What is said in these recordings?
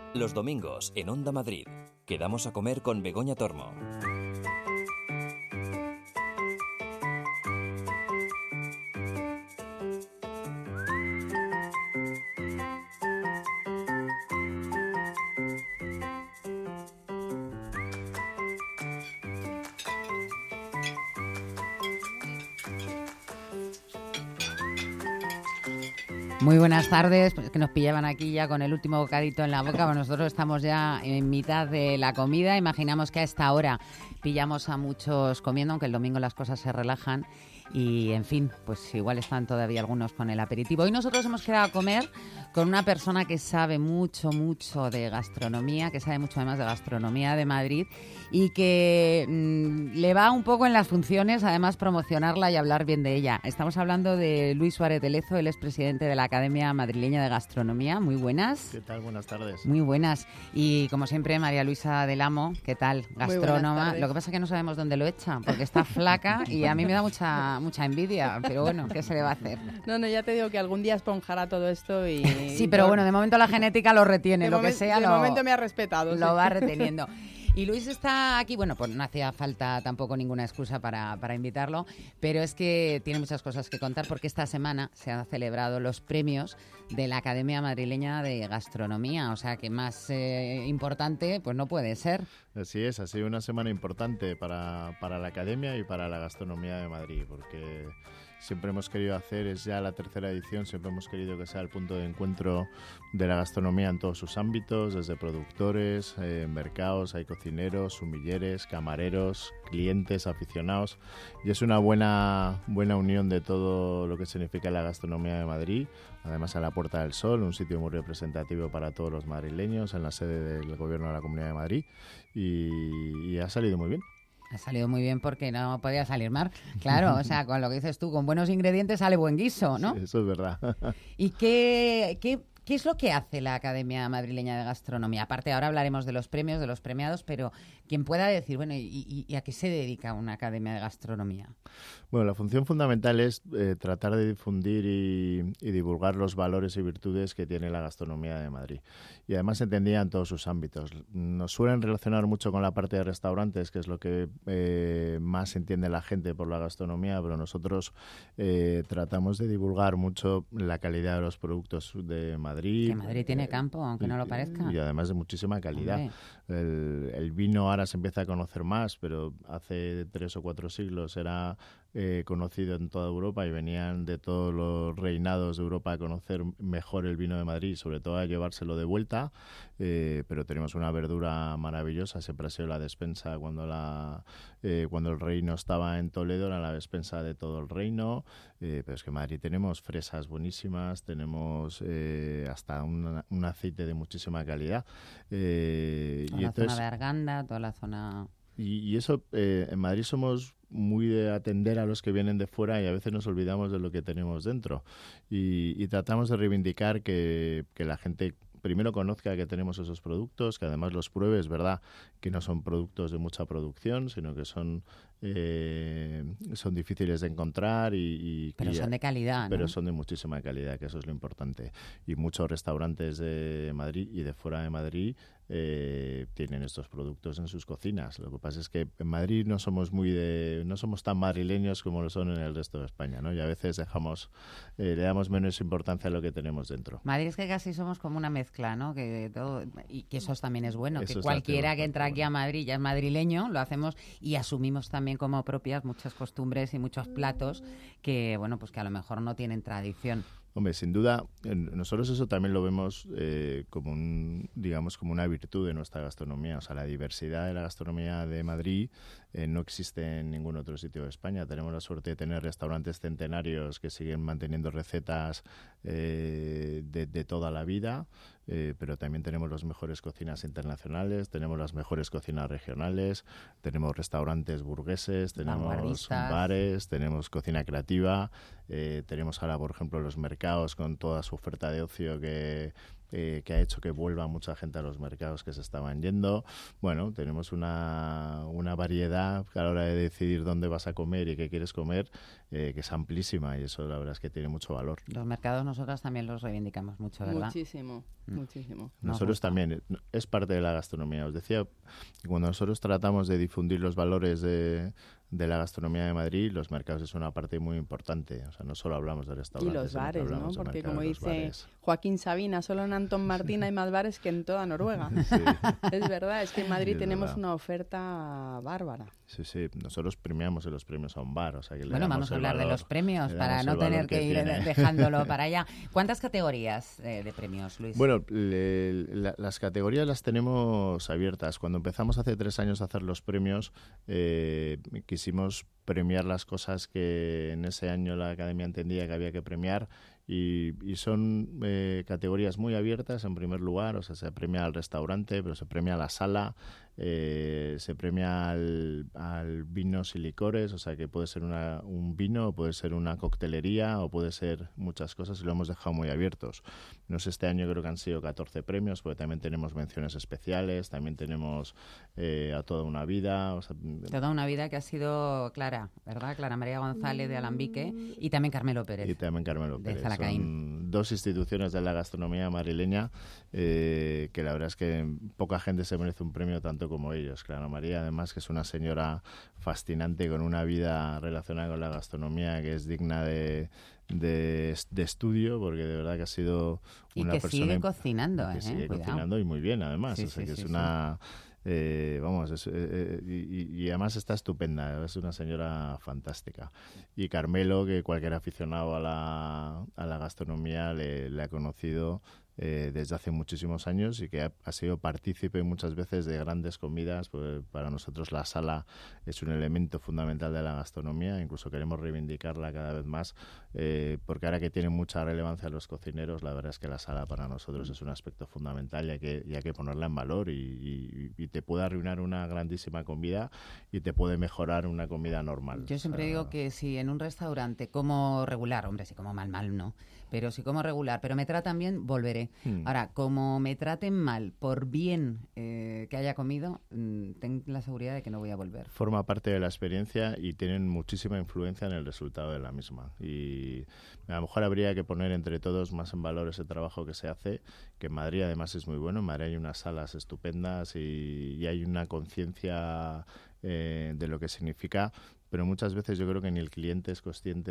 Los domingos en Onda Madrid quedamos a comer con Begoña Tormo. Muy buenas tardes, pues que nos pillaban aquí ya con el último bocadito en la boca. Bueno, nosotros estamos ya en mitad de la comida. Imaginamos que a esta hora pillamos a muchos comiendo, aunque el domingo las cosas se relajan. Y, en fin, pues igual están todavía algunos con el aperitivo. Hoy nosotros hemos quedado a comer con una persona que sabe mucho de gastronomía, que sabe mucho además de gastronomía de Madrid y que le va un poco en las funciones, además, promocionarla y hablar bien de ella. Estamos hablando de Luis Suárez de Lezo, él es presidente de la Academia Madrileña de Gastronomía. Muy buenas. ¿Qué tal? Buenas tardes. Muy buenas. Y, como siempre, María Luisa del Amo, ¿qué tal? Gastrónoma. Lo que pasa es que no sabemos dónde lo echa, porque está flaca y a mí me da mucha envidia, pero bueno, ¿qué se le va a hacer? No, ya te digo que algún día esponjará todo esto y... Sí, pero bueno, de momento la genética lo retiene, lo que sea. De momento me ha respetado. Lo va reteniendo. Y Luis está aquí, bueno, pues no hacía falta tampoco ninguna excusa para invitarlo, pero es que tiene muchas cosas que contar porque esta semana se han celebrado los premios de la Academia Madrileña de Gastronomía, o sea que más importante pues no puede ser. Así es, ha sido una semana importante para la Academia y para la gastronomía de Madrid, porque siempre hemos querido hacer, es ya la tercera edición, siempre hemos querido que sea el punto de encuentro de la gastronomía en todos sus ámbitos, desde productores, mercados, hay cocineros, sumilleres, camareros, clientes, aficionados, y es una buena unión de todo lo que significa la gastronomía de Madrid. Además, a la Puerta del Sol, un sitio muy representativo para todos los madrileños, en la sede del Gobierno de la Comunidad de Madrid, y ha salido muy bien. Ha salido muy bien porque no podía salir mal. Claro, o sea, con lo que dices tú, con buenos ingredientes sale buen guiso, ¿no? Sí, eso es verdad. ¿Y qué es lo que hace la Academia Madrileña de Gastronomía? Aparte, ahora hablaremos de los premios, de los premiados, pero quien pueda decir, bueno, ¿y a qué se dedica una Academia de Gastronomía? Bueno, la función fundamental es tratar de difundir y divulgar los valores y virtudes que tiene la gastronomía de Madrid. Y además se entendía en todos sus ámbitos. Nos suelen relacionar mucho con la parte de restaurantes, que es lo que más entiende la gente por la gastronomía, pero nosotros tratamos de divulgar mucho la calidad de los productos de Madrid. Que Madrid tiene campo, aunque no lo parezca. Y además de muchísima calidad. El vino ahora se empieza a conocer más, pero hace 3 o 4 siglos era conocido en toda Europa y venían de todos los reinados de Europa a conocer mejor el vino de Madrid, sobre todo a llevárselo de vuelta, pero tenemos una verdura maravillosa. Siempre ha sido la despensa cuando el reino estaba en Toledo, era la despensa de todo el reino, pero es que en Madrid tenemos fresas buenísimas, tenemos hasta un aceite de muchísima calidad. Toda la zona de Arganda, toda la zona... Y eso, en Madrid somos muy de atender a los que vienen de fuera y a veces nos olvidamos de lo que tenemos dentro. Y tratamos de reivindicar que la gente primero conozca que tenemos esos productos, que además los pruebe. Es verdad que no son productos de mucha producción, sino que son difíciles de encontrar pero son de calidad, ¿no? Pero son de muchísima calidad, que eso es lo importante. Y muchos restaurantes de Madrid y de fuera de Madrid tienen estos productos en sus cocinas. Lo que pasa es que en Madrid no somos tan madrileños como lo son en el resto de España, ¿no? Y a veces le damos menos importancia a lo que tenemos dentro. Madrid es que casi somos como una mezcla, ¿no? Y que eso también es bueno, eso que cualquiera que entra aquí a Madrid ya es madrileño, lo hacemos y asumimos también como propias muchas costumbres y muchos platos que, bueno, pues que a lo mejor no tienen tradición. Hombre, sin duda, nosotros eso también lo vemos como una virtud de nuestra gastronomía. O sea, la diversidad de la gastronomía de Madrid no existe en ningún otro sitio de España. Tenemos la suerte de tener restaurantes centenarios que siguen manteniendo recetas de toda la vida, pero también tenemos las mejores cocinas internacionales, tenemos las mejores cocinas regionales, tenemos restaurantes burgueses, tenemos bares, tenemos cocina creativa, tenemos ahora, por ejemplo, los mercados con toda su oferta de ocio que que ha hecho que vuelva mucha gente a los mercados que se estaban yendo. Bueno, tenemos una variedad a la hora de decidir dónde vas a comer y qué quieres comer, que es amplísima, y eso la verdad es que tiene mucho valor. Los mercados nosotras también los reivindicamos mucho, ¿verdad? Muchísimo, muchísimo. Nosotros también, es parte de la gastronomía. Os decía, cuando nosotros tratamos de difundir los valores de la gastronomía de Madrid, los mercados es una parte muy importante. O sea, no solo hablamos de Y restaurantes, los bares, ¿no? Porque como los dice bares. Joaquín Sabina, solo en Antón Martín hay más bares que en toda Noruega. Sí. Es verdad, es que en Madrid Es tenemos verdad. una oferta bárbara. Sí, sí, nosotros premiamos en los premios a un bar, o sea que le Bueno, damos vamos a el hablar de valor, los premios le para damos no el valor tener que ir tiene. dejándolo para allá. ¿Cuántas categorías de premios, Luis? Bueno, las categorías las tenemos abiertas. Cuando empezamos hace 3 años a hacer los premios, quisimos premiar las cosas que en ese año la Academia entendía que había que premiar, y son categorías muy abiertas. En primer lugar, o sea, se premia al restaurante, pero se premia a la sala, se premia al vinos y licores, o sea que puede ser un vino, puede ser una coctelería o puede ser muchas cosas, y lo hemos dejado muy abiertos. No sé, este año creo que han sido 14 premios, porque también tenemos menciones especiales, también tenemos a Toda una vida. O sea, Toda una vida que ha sido Clara, ¿verdad? Clara María González de Alambique y también Carmelo Pérez. Y también Carmelo de Pérez. Zalacaín. Son 2 instituciones de la gastronomía madrileña que la verdad es que poca gente se merece un premio tanto como ellos. Clara María, además, que es una señora fascinante con una vida relacionada con la gastronomía que es digna de estudio, porque de verdad que ha sido una y que persona sigue cocinando, que sigue Cuidado. cocinando, y muy bien además. Sí, O sea, sí, que sí, es una y además está estupenda, es una señora fantástica. Y Carmelo, que cualquier aficionado a la gastronomía le ha conocido desde hace muchísimos años, y que ha sido partícipe muchas veces de grandes comidas. Pues para nosotros la sala es un elemento fundamental de la gastronomía, incluso queremos reivindicarla cada vez más, porque ahora que tiene mucha relevancia los cocineros, la verdad es que la sala para nosotros es un aspecto fundamental, y hay que ponerla en valor, y te puede arruinar una grandísima comida y te puede mejorar una comida normal. Yo siempre digo que si en un restaurante como regular, hombre, si como mal no, pero si como regular, pero me tratan bien, volveré. Ahora, como me traten mal por bien que haya comido, ten la seguridad de que no voy a volver. Forma parte de la experiencia y tienen muchísima influencia en el resultado de la misma. Y a lo mejor habría que poner entre todos más en valor ese trabajo que se hace, que en Madrid además es muy bueno. En Madrid hay unas salas estupendas y hay una conciencia de lo que significa, pero muchas veces yo creo que ni el cliente es consciente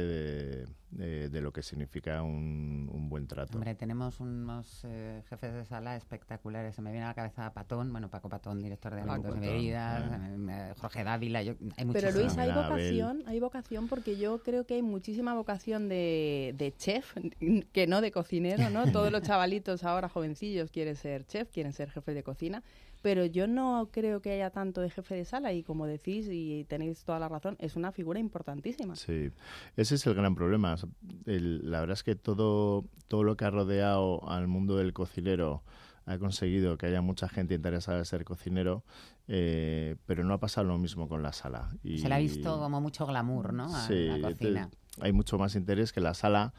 de lo que significa un buen trato. Hombre, tenemos unos jefes de sala espectaculares. Se me viene a la cabeza Patón, bueno, Paco Patón, director de Alimentos y Bebidas, Jorge Dávila, hay muchísimos. Pero Luis, Abel. hay vocación, porque yo creo que hay muchísima vocación de chef, que no de cocinero, ¿no? Todos los chavalitos ahora jovencillos quieren ser chef, quieren ser jefes de cocina, pero yo no creo que haya tanto de jefe de sala, y como decís, y tenéis toda la razón, es una figura importantísima. Sí, ese es el gran problema. O sea, la verdad es que todo lo que ha rodeado al mundo del cocinero ha conseguido que haya mucha gente interesada en ser cocinero, pero no ha pasado lo mismo con la sala. Y se le ha visto como mucho glamour, ¿no? A sí, la cocina. Hay mucho más interés que la sala,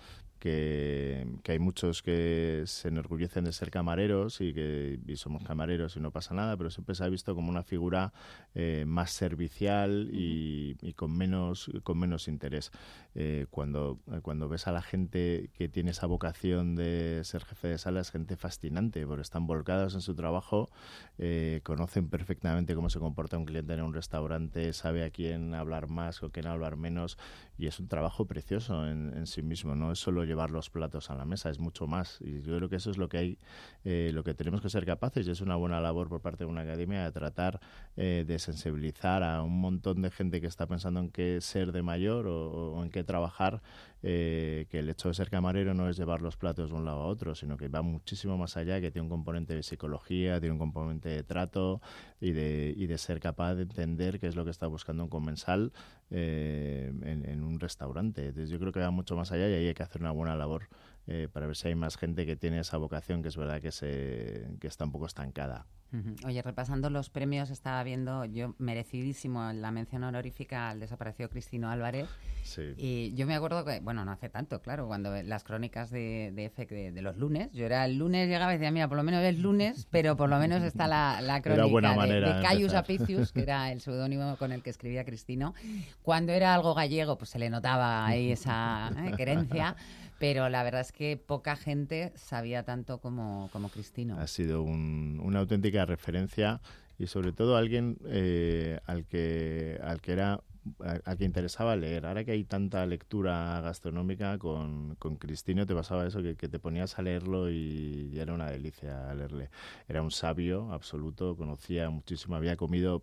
que hay muchos que se enorgullecen de ser camareros y somos camareros y no pasa nada, pero siempre se ha visto como una figura más servicial y con menos interés. Cuando ves a la gente que tiene esa vocación de ser jefe de sala, es gente fascinante, porque están volcados en su trabajo, conocen perfectamente cómo se comporta un cliente en un restaurante, sabe a quién hablar más o quién hablar menos, y es un trabajo precioso en sí mismo. No es solo llevar los platos a la mesa, es mucho más, y yo creo que eso es lo que tenemos que ser capaces, y es una buena labor por parte de una academia de tratar de sensibilizar a un montón de gente que está pensando en qué ser de mayor o en qué trabajar, que el hecho de ser camarero no es llevar los platos de un lado a otro, sino que va muchísimo más allá, que tiene un componente de psicología, tiene un componente de trato y de ser capaz de entender qué es lo que está buscando un comensal en un restaurante. Entonces yo creo que va mucho más allá, y ahí hay que hacer una buena labor para ver si hay más gente que tiene esa vocación, que es verdad que está un poco estancada. Oye, repasando los premios, estaba viendo yo merecidísimo la mención honorífica al desaparecido Cristino Álvarez. Sí. Y yo me acuerdo que, bueno, no hace tanto, claro, cuando las crónicas de EFEC de los lunes, yo era el lunes, llegaba y decía, mira, por lo menos es lunes, pero por lo menos está la crónica de Caius Apicius, que era el seudónimo con el que escribía Cristino. Cuando era algo gallego, pues se le notaba ahí esa querencia. Pero la verdad es que poca gente sabía tanto como Cristino. Ha sido una auténtica referencia y sobre todo alguien al que interesaba leer. Ahora que hay tanta lectura gastronómica, con Cristino te pasaba eso, que te ponías a leerlo y era una delicia leerle. Era un sabio absoluto, conocía muchísimo, había comido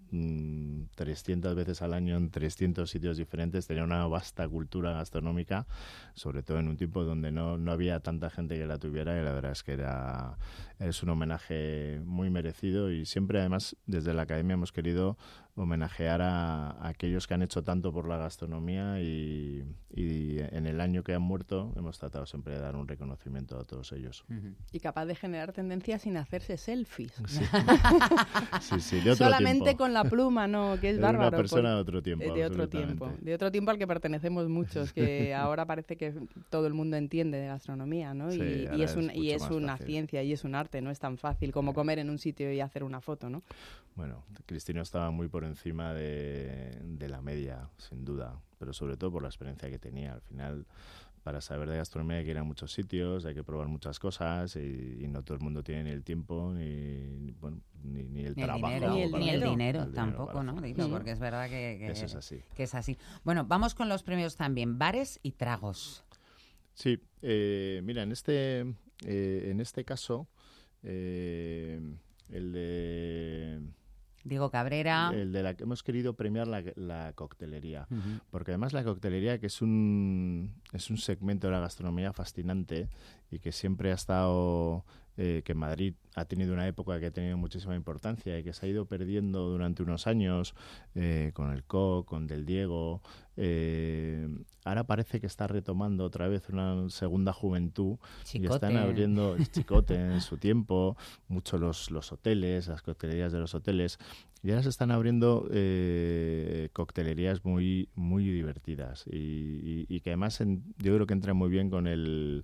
300 veces al año en 300 sitios diferentes, tenía una vasta cultura gastronómica, sobre todo en un tiempo donde no había tanta gente que la tuviera, y la verdad es que es un homenaje muy merecido, y siempre además desde la Academia hemos querido homenajear a aquellos que han hecho tanto por la gastronomía, y en el año que han muerto hemos tratado siempre de dar un reconocimiento a todos ellos. Y capaz de generar tendencias sin hacerse selfies. Sí, de otro solamente tiempo. Con la pluma, no, que es bárbaro. Una persona de otro tiempo. De otro tiempo al que pertenecemos muchos, que ahora parece que todo el mundo entiende de gastronomía, ¿no? Sí, y es una fácil. ciencia y es un arte, no es tan fácil como comer en un sitio y hacer una foto, ¿no? Bueno, Cristino estaba muy por encima de la media, sin duda, pero sobre todo por la experiencia que tenía. Al final, para saber de gastronomía hay que ir a muchos sitios, hay que probar muchas cosas, y no todo el mundo tiene ni el tiempo ni el trabajo. Ni el dinero tampoco, ¿no? Digo, porque es verdad que eso es así. Que es así. Bueno, vamos con los premios también, bares y tragos. Sí, mira, en este caso, el de Diego Cabrera. El de la que hemos querido premiar la coctelería. Uh-huh. Porque además la coctelería, que es un segmento de la gastronomía fascinante, y que siempre ha estado, que en Madrid ha tenido una época que ha tenido muchísima importancia y que se ha ido perdiendo durante unos años, con el COC, con Del Diego. Ahora parece que está retomando otra vez una segunda juventud. Chicote. Y están abriendo Chicote en su tiempo, mucho los hoteles, las coctelerías de los hoteles, y ahora se están abriendo coctelerías muy, muy divertidas, y que además yo creo que entran muy bien con el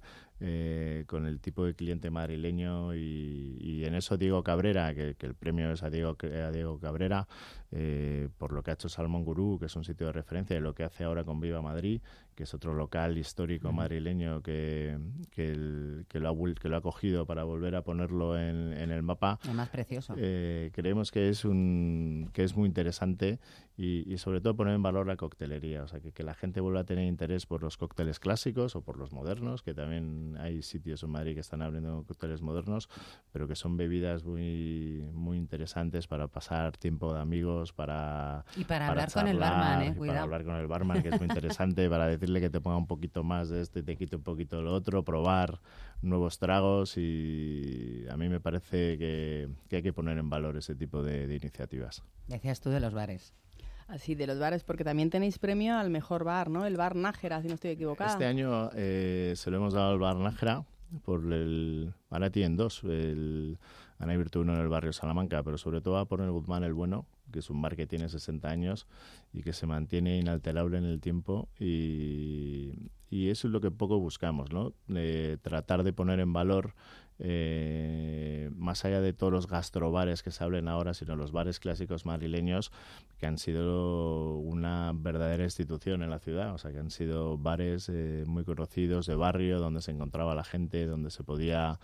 tipo de cliente madrileño, y en eso Diego Cabrera, que el premio es a Diego Cabrera, por lo que ha hecho Salmón Gurú, que es un sitio de referencia, y lo que hace ahora con Viva Madrid, que es otro local histórico madrileño que lo ha cogido para volver a ponerlo en el mapa. El más precioso. Creemos que es muy interesante, y sobre todo poner en valor la coctelería, o sea, que la gente vuelva a tener interés por los cócteles clásicos o por los modernos, que también hay sitios en Madrid que están abriendo cócteles modernos, pero que son bebidas muy, muy interesantes para pasar tiempo de amigos, para hablar charlar, con el barman, cuidado. para hablar con el barman, que es muy interesante, para decirle que te ponga un poquito más de esto y te quite un poquito de lo otro, probar nuevos tragos, y a mí me parece que hay que poner en valor ese tipo de iniciativas. Decías tú de los bares. Así, de los bares, porque también tenéis premio al mejor bar, ¿no? El bar Nájera, si no estoy equivocada. Este año se lo hemos dado al bar Nájera, ahora tienen dos, han abierto uno en el barrio Salamanca, pero sobre todo va por el Guzmán el Bueno, que es un bar que tiene 60 años y que se mantiene inalterable en el tiempo, y eso es lo que poco buscamos, ¿no? Tratar de poner en valor, más allá de todos los gastrobares que se hablen ahora, sino los bares clásicos madrileños, que han sido una verdadera institución en la ciudad, o sea, que han sido bares muy conocidos de barrio, donde se encontraba la gente, donde se podía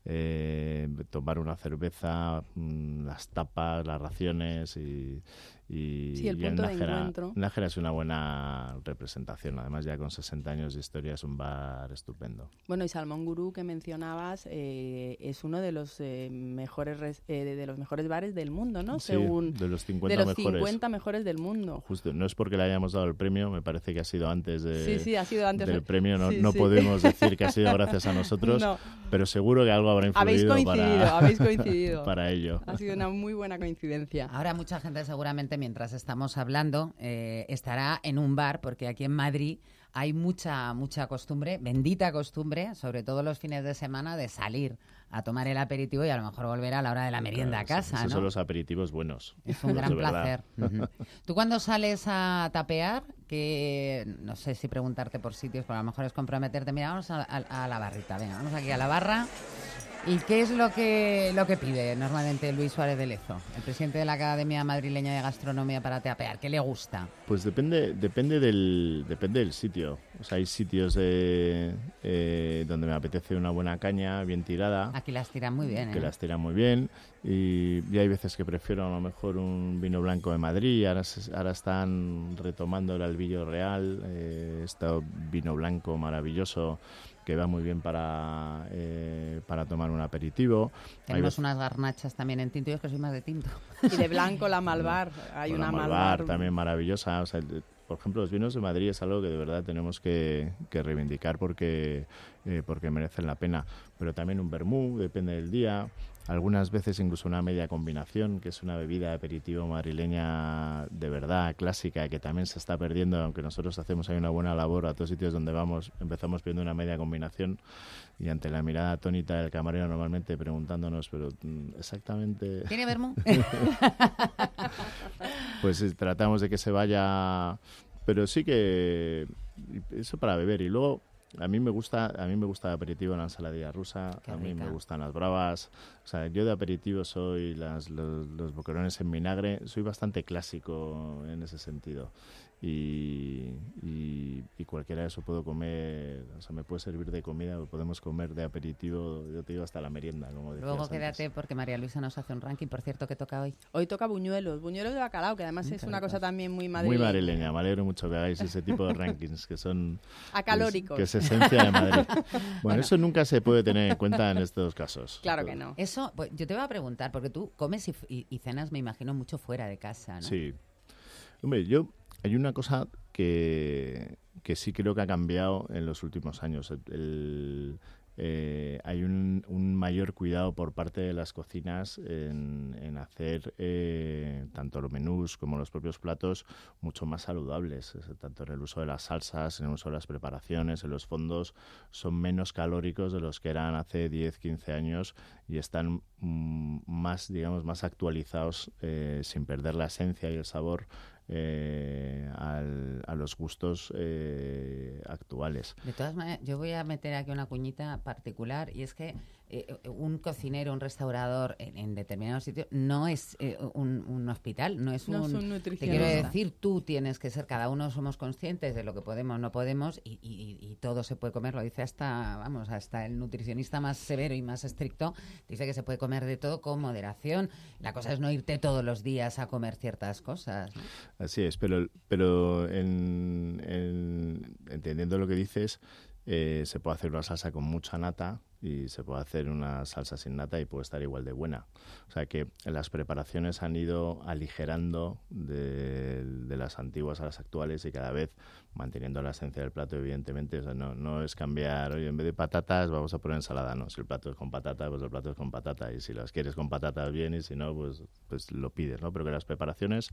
tomar una cerveza, las tapas, las raciones, sí, el punto de encuentro. Nájera es una buena representación, además ya con 60 años de historia es un bar estupendo. Bueno, y Salmón Gurú, que mencionabas, es uno de los mejores bares del mundo, ¿no? Sí, según de los 50 mejores. 50 mejores del mundo. Justo, no es porque le hayamos dado el premio, me parece que ha sido antes ha sido antes del premio, no, sí, no sí. podemos decir que ha sido gracias a nosotros, no. Pero seguro que algo habrá influido habéis coincidido para ello. Ha sido una muy buena coincidencia. Ahora mucha gente seguramente, mientras estamos hablando, estará en un bar, porque aquí en Madrid hay mucha costumbre, bendita costumbre, sobre todo los fines de semana, de salir a tomar el aperitivo y a lo mejor volver a la hora de la merienda a casa, esos ¿no? son los aperitivos buenos. Es un gran placer. Tú cuando sales a tapear, que no sé si preguntarte por sitios, pero a lo mejor es comprometerte, mira, vamos a la barrita, venga, vamos aquí a la barra. ¿Y qué es lo que pide normalmente Luis Suárez de Lezo, el presidente de la Academia Madrileña de Gastronomía, para tapear? ¿Qué le gusta? Pues depende del sitio. O sea, hay sitios donde me apetece una buena caña bien tirada. Aquí las tiran muy bien, ¿eh? Que las tiran muy bien. Y hay veces que prefiero a lo mejor un vino blanco de Madrid. Ahora están retomando el Albillo Real. Este vino blanco maravilloso que va muy bien para tomar un aperitivo. Tenemos unas garnachas también en tinto, yo es que soy más de tinto. Y de blanco la Malvar, hay una Malvar también maravillosa. O sea, por ejemplo, los vinos de Madrid es algo que de verdad tenemos que reivindicar porque merecen la pena. Pero también un vermú, depende del día. Algunas veces incluso una media combinación, que es una bebida de aperitivo madrileña de verdad, clásica, que también se está perdiendo, aunque nosotros hacemos ahí una buena labor. A todos sitios donde vamos empezamos pidiendo una media combinación y ante la mirada atónita del camarero normalmente preguntándonos, pero exactamente... ¿Tiene vermú? Pues tratamos de que se vaya... Pero sí que... Eso para beber. Y luego... A mí me gusta de aperitivo la ensaladilla rusa. Qué a mí rica. me gustan las bravas. O sea, yo de aperitivo soy los boquerones en vinagre. Soy bastante clásico en ese sentido. Y cualquiera de eso puedo comer, o sea, me puede servir de comida, o podemos comer de aperitivo, yo te digo, hasta la merienda, como decías Luego antes. quédate porque María Luisa nos hace un ranking, por cierto, que toca hoy. Hoy toca buñuelos de bacalao, que además es una cosa también muy madrileña. Muy madrileña, me alegro mucho que hagáis ese tipo de rankings que son... Acalóricos. Que es esencia de Madrid. Bueno, eso nunca se puede tener en cuenta en estos casos. Claro que no. Eso, pues, yo te voy a preguntar, porque tú comes y cenas, me imagino, mucho fuera de casa, ¿no? Sí. Hombre, hay una cosa que sí creo que ha cambiado en los últimos años. Hay un mayor cuidado por parte de las cocinas en hacer tanto los menús como los propios platos mucho más saludables, tanto en el uso de las salsas, en el uso de las preparaciones, en los fondos son menos calóricos de los que eran hace 10, 15 años y están más, digamos, más actualizados sin perder la esencia y el sabor a los gustos actuales. De todas maneras, yo voy a meter aquí una cuñita particular y es que un cocinero, un restaurador en determinados sitios no es un hospital, no es un nutricionista. Te quiero decir, tú tienes que ser, cada uno somos conscientes de lo que podemos, no podemos y todo se puede comer, lo dice hasta el nutricionista más severo y más estricto, dice que se puede comer de todo con moderación. La cosa es no irte todos los días a comer ciertas cosas, ¿no? Así es, pero entendiendo lo que dices, se puede hacer una salsa con mucha nata y se puede hacer una salsa sin nata y puede estar igual de buena. O sea que las preparaciones han ido aligerando de las antiguas a las actuales y cada vez manteniendo la esencia del plato, evidentemente. O sea, no es cambiar, oye, en vez de patatas vamos a poner ensalada. No, si el plato es con patata, pues el plato es con patata. Y si las quieres con patatas bien y si no, pues lo pides, ¿no? Pero que las preparaciones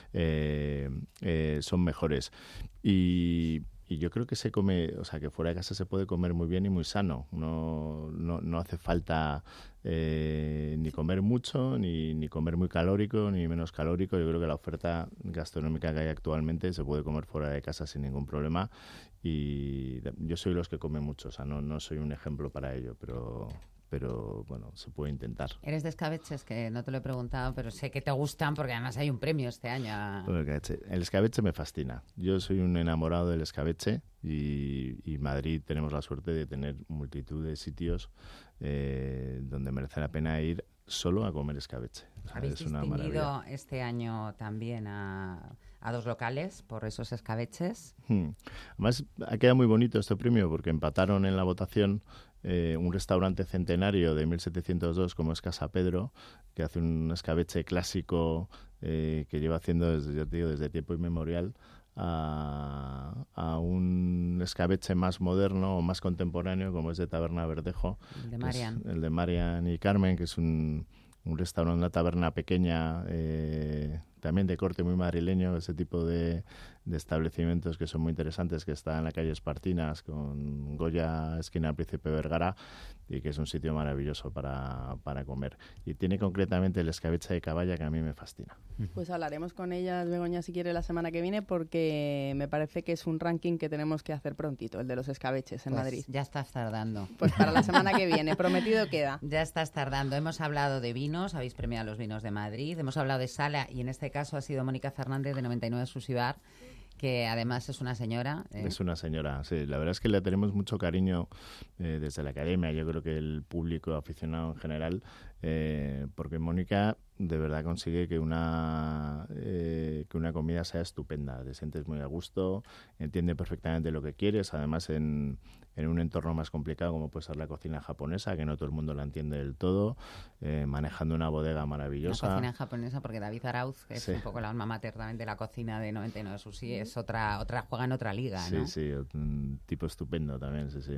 son mejores. Y yo creo que se come, o sea, que fuera de casa se puede comer muy bien y muy sano. No hace falta ni comer mucho, ni comer muy calórico, ni menos calórico. Yo creo que la oferta gastronómica que hay actualmente se puede comer fuera de casa sin ningún problema. Y yo soy los que comen mucho, o sea, no soy un ejemplo para ello, pero bueno, se puede intentar. Eres de escabeches, que no te lo he preguntado, pero sé que te gustan porque además hay un premio este año. El escabeche me fascina. Yo soy un enamorado del escabeche y Madrid tenemos la suerte de tener multitud de sitios donde merece la pena ir solo a comer escabeche. O sea, Habéis es una distinguido maravilla. este año también a 2 locales por esos escabeches. Además, ha quedado muy bonito este premio porque empataron en la votación un restaurante centenario de 1702 como es Casa Pedro, que hace un escabeche clásico que lleva haciendo desde tiempo inmemorial, a un escabeche más moderno o más contemporáneo como es de Taberna Verdejo, El de Marian. el de Marian y Carmen, que es un restaurante, una taberna pequeña, también de corte muy madrileño, ese tipo de establecimientos que son muy interesantes, que está en la calle Espartinas con Goya, esquina Príncipe Vergara, y que es un sitio maravilloso para comer. Y tiene concretamente el escabeche de caballa, que a mí me fascina. Pues hablaremos con ellas, Begoña, si quiere, la semana que viene, porque me parece que es un ranking que tenemos que hacer prontito, el de los escabeches en Pues Madrid. ya estás tardando. Pues para la semana que viene, prometido queda. Ya estás tardando. Hemos hablado de vinos, habéis premiado los vinos de Madrid, hemos hablado de sala y en este caso ha sido Mónica Fernández de 99 Sushi Bar, que además es una señora. Es una señora, sí. La verdad es que le tenemos mucho cariño desde la academia. Yo creo que el público aficionado en general, porque Mónica de verdad consigue que una comida sea estupenda. Te sientes muy a gusto, entiende perfectamente lo que quieres. Además, en un entorno más complicado como puede ser la cocina japonesa, que no todo el mundo la entiende del todo, manejando una bodega maravillosa. La cocina japonesa, porque David Arauz, que es un poco la alma mater también de la cocina de 99 Sushi, es otra juega en otra liga, ¿no? Sí, un tipo estupendo también, sí.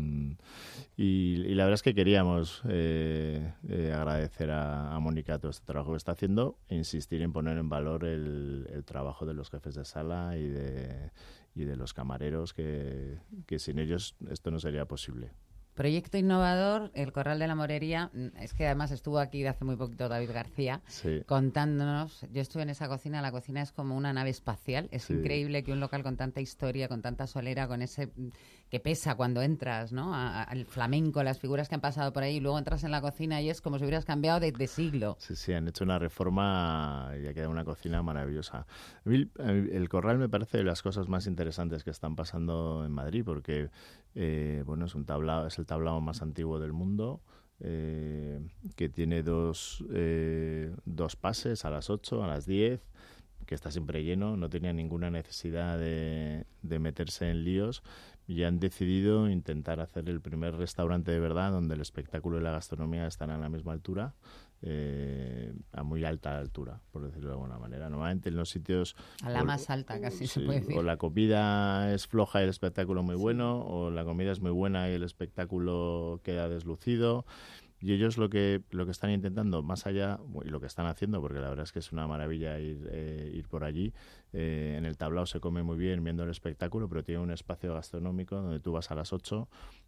Y la verdad es que queríamos agradecer a Mónica todo este trabajo que está haciendo e insistir en poner en valor el trabajo de los jefes de sala y de los camareros, que sin ellos esto no sería posible. Proyecto innovador, el Corral de la Morería. Es que además estuvo aquí de hace muy poquito David García contándonos. Yo estuve en esa cocina, la cocina es como una nave espacial. Es increíble que un local con tanta historia, con tanta solera, con ese que pesa cuando entras, ¿no? Al flamenco, las figuras que han pasado por ahí, y luego entras en la cocina y es como si hubieras cambiado de siglo. Sí, han hecho una reforma y ha quedado una cocina maravillosa. El Corral me parece de las cosas más interesantes que están pasando en Madrid, porque es el tablao más antiguo del mundo, que tiene dos pases, a las 8, a las 10, que está siempre lleno, no tenía ninguna necesidad de meterse en líos, y han decidido intentar hacer el primer restaurante de verdad donde el espectáculo y la gastronomía están a la misma altura, a muy alta altura, por decirlo de alguna manera. Normalmente en los sitios... A la más alta, casi se puede decir. O la comida es floja y el espectáculo muy bueno, o la comida es muy buena y el espectáculo queda deslucido. Y ellos lo que están intentando, más allá, y lo que están haciendo, porque la verdad es que es una maravilla ir por allí, en el tablao se come muy bien viendo el espectáculo, pero tiene un espacio gastronómico donde tú vas a las 8,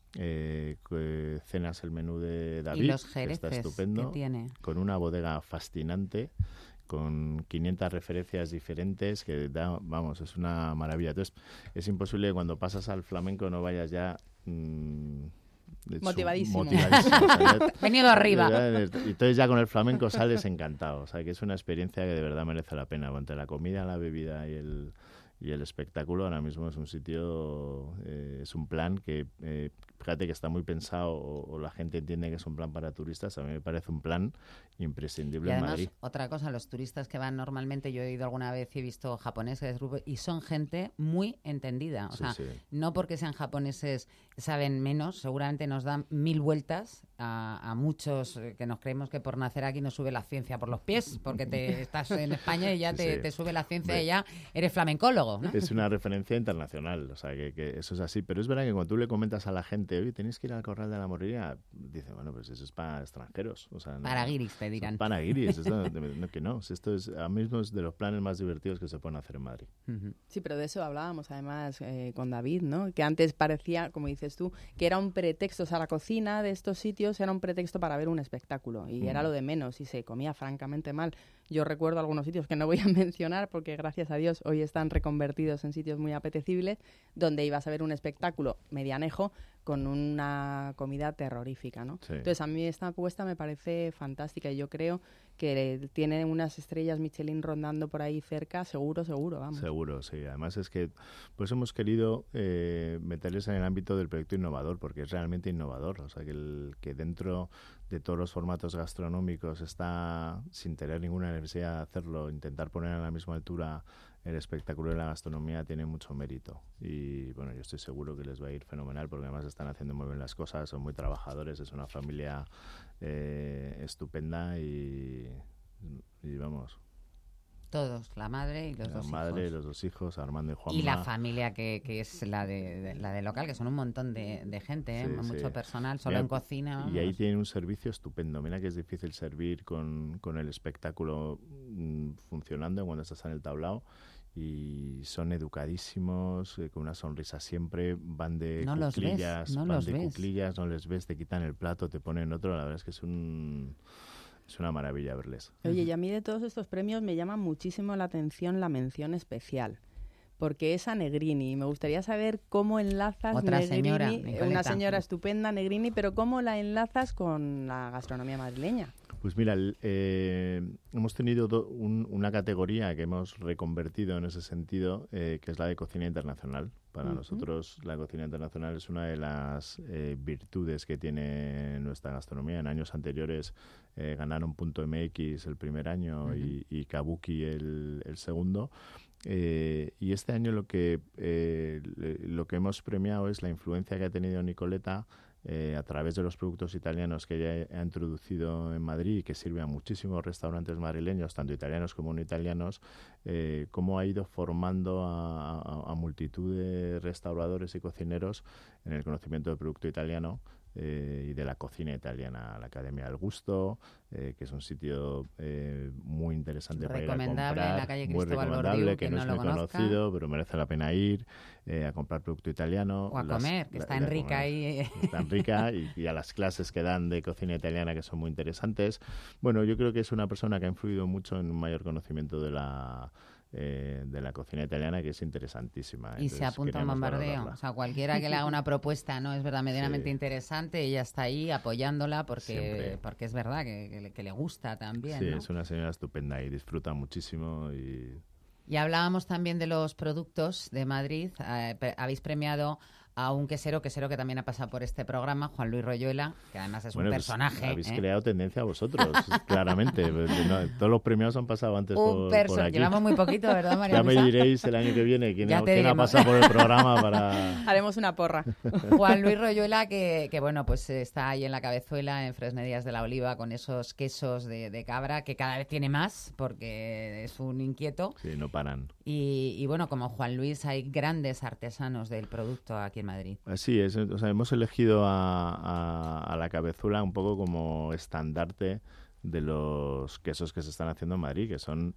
cenas el menú de David, y los jereces que está estupendo, que tiene, con una bodega fascinante, con 500 referencias diferentes, que es una maravilla. Entonces, es imposible que cuando pasas al flamenco no vayas ya... motivadísimo. Venido arriba. Y entonces ya con el flamenco sales encantado. O sea, que es una experiencia que de verdad merece la pena. Entre la comida, la bebida y el espectáculo, ahora mismo es un sitio, es un plan que, fíjate que está muy pensado, o la gente entiende que es un plan para turistas. A mí me parece un plan imprescindible y además, en Madrid. Otra cosa, los turistas que van normalmente, yo he ido alguna vez y he visto japoneses y son gente muy entendida. O sea, no porque sean japoneses saben menos, seguramente nos dan 1000 vueltas a muchos que nos creemos que por nacer aquí nos sube la ciencia por los pies, porque estás en España y ya te sube la ciencia y ya eres flamencólogo, ¿no? Es una referencia internacional, o sea, que eso es así. Pero es verdad que cuando tú le comentas a la gente, oye, tenéis que ir al Corral de la Morería, dice, bueno, pues eso es para extranjeros. O sea, para guiris, te dirán. Para guiris, esto es ahora mismo es de los planes más divertidos que se pueden hacer en Madrid. Sí, pero de eso hablábamos además con David, ¿no? Que antes parecía, como dices tú, que era un pretexto, o sea, la cocina de estos sitios era un pretexto para ver un espectáculo y era lo de menos y se comía francamente mal. Yo recuerdo algunos sitios que no voy a mencionar porque gracias a Dios hoy están reconvertidos en sitios muy apetecibles, donde ibas a ver un espectáculo medianejo con una comida terrorífica, ¿no? Sí. Entonces a mí esta apuesta me parece fantástica y yo creo que tiene unas estrellas Michelin rondando por ahí cerca, seguro, vamos. Seguro, sí. Además es que pues hemos querido meterles en el ámbito del proyecto innovador, porque es realmente innovador. O sea, que dentro de todos los formatos gastronómicos está, sin tener ninguna necesidad de hacerlo, intentar poner a la misma altura el espectáculo y la gastronomía tiene mucho mérito. Y bueno, yo estoy seguro que les va a ir fenomenal, porque además están haciendo muy bien las cosas, son muy trabajadores, es una familia estupenda y vamos... Todos, la madre y los dos hijos. La madre y los dos hijos, Armando y Juanma. Y la familia que es la de local, que son un montón de gente, mucho personal, solo en cocina. Vamos. Y ahí tienen un servicio estupendo. Mira que es difícil servir con el espectáculo funcionando cuando estás en el tablao. y son educadísimos, con una sonrisa siempre, van de No los ves, cuclillas, no van los de ves. cuclillas, no les ves, te quitan el plato, te ponen otro, la verdad es que es una maravilla verles. Oye, y a mí de todos estos premios me llama muchísimo la atención la mención especial, porque es a Negrini. Me gustaría saber cómo enlazas Otra Negrini, señora, Nicoleta. una señora estupenda, Negrini, pero cómo la enlazas con la gastronomía madrileña. Pues mira, hemos tenido una categoría que hemos reconvertido en ese sentido, que es la de cocina internacional. Para nosotros la cocina internacional es una de las virtudes que tiene nuestra gastronomía. En años anteriores ganaron Punto MX el primer año y Kabuki el segundo. Y este año lo que hemos premiado es la influencia que ha tenido Nicoleta a través de los productos italianos que ella ha introducido en Madrid y que sirve a muchísimos restaurantes madrileños, tanto italianos como no italianos, cómo ha ido formando a multitud de restauradores y cocineros en el conocimiento del producto italiano y de la cocina italiana. La Academia del Gusto, que es un sitio muy interesante para ir a Recomendable, comprar, en la calle muy Cristóbal recomendable, Bordiú, que quien no no es lo muy conozca. conocido, pero merece la pena ir a comprar producto italiano. O a comer, que está en rica ahí. Está en rica y a las clases que dan de cocina italiana, que son muy interesantes. Bueno, yo creo que es una persona que ha influido mucho en un mayor conocimiento de la cocina italiana, que es interesantísima. Y se apunta a un bombardeo. O sea, cualquiera que le haga una propuesta, ¿no? Es verdad, medianamente interesante, ella está ahí apoyándola porque es verdad que le gusta también. Sí, ¿no? es una señora estupenda y disfruta muchísimo. Y hablábamos también de los productos de Madrid. Habéis premiado a un quesero que también ha pasado por este programa, Juan Luis Royuela, que además es un personaje. Pues habéis creado tendencia vosotros, claramente. Todos los premiados han pasado antes por aquí. Llevamos muy poquito, ¿verdad, María Ya Luisa? me diréis el año que viene quién ha diremos. pasado por el programa para... Haremos una porra. Juan Luis Royuela, que bueno, pues está ahí en la cabezuela, en Fresnedías de la Oliva, con esos quesos de cabra, que cada vez tiene más, porque es un inquieto. Sí, no paran. Y bueno, como Juan Luis, hay grandes artesanos del producto aquí en Madrid. Así es, o sea, hemos elegido a la cabezuela un poco como estandarte de los quesos que se están haciendo en Madrid, que son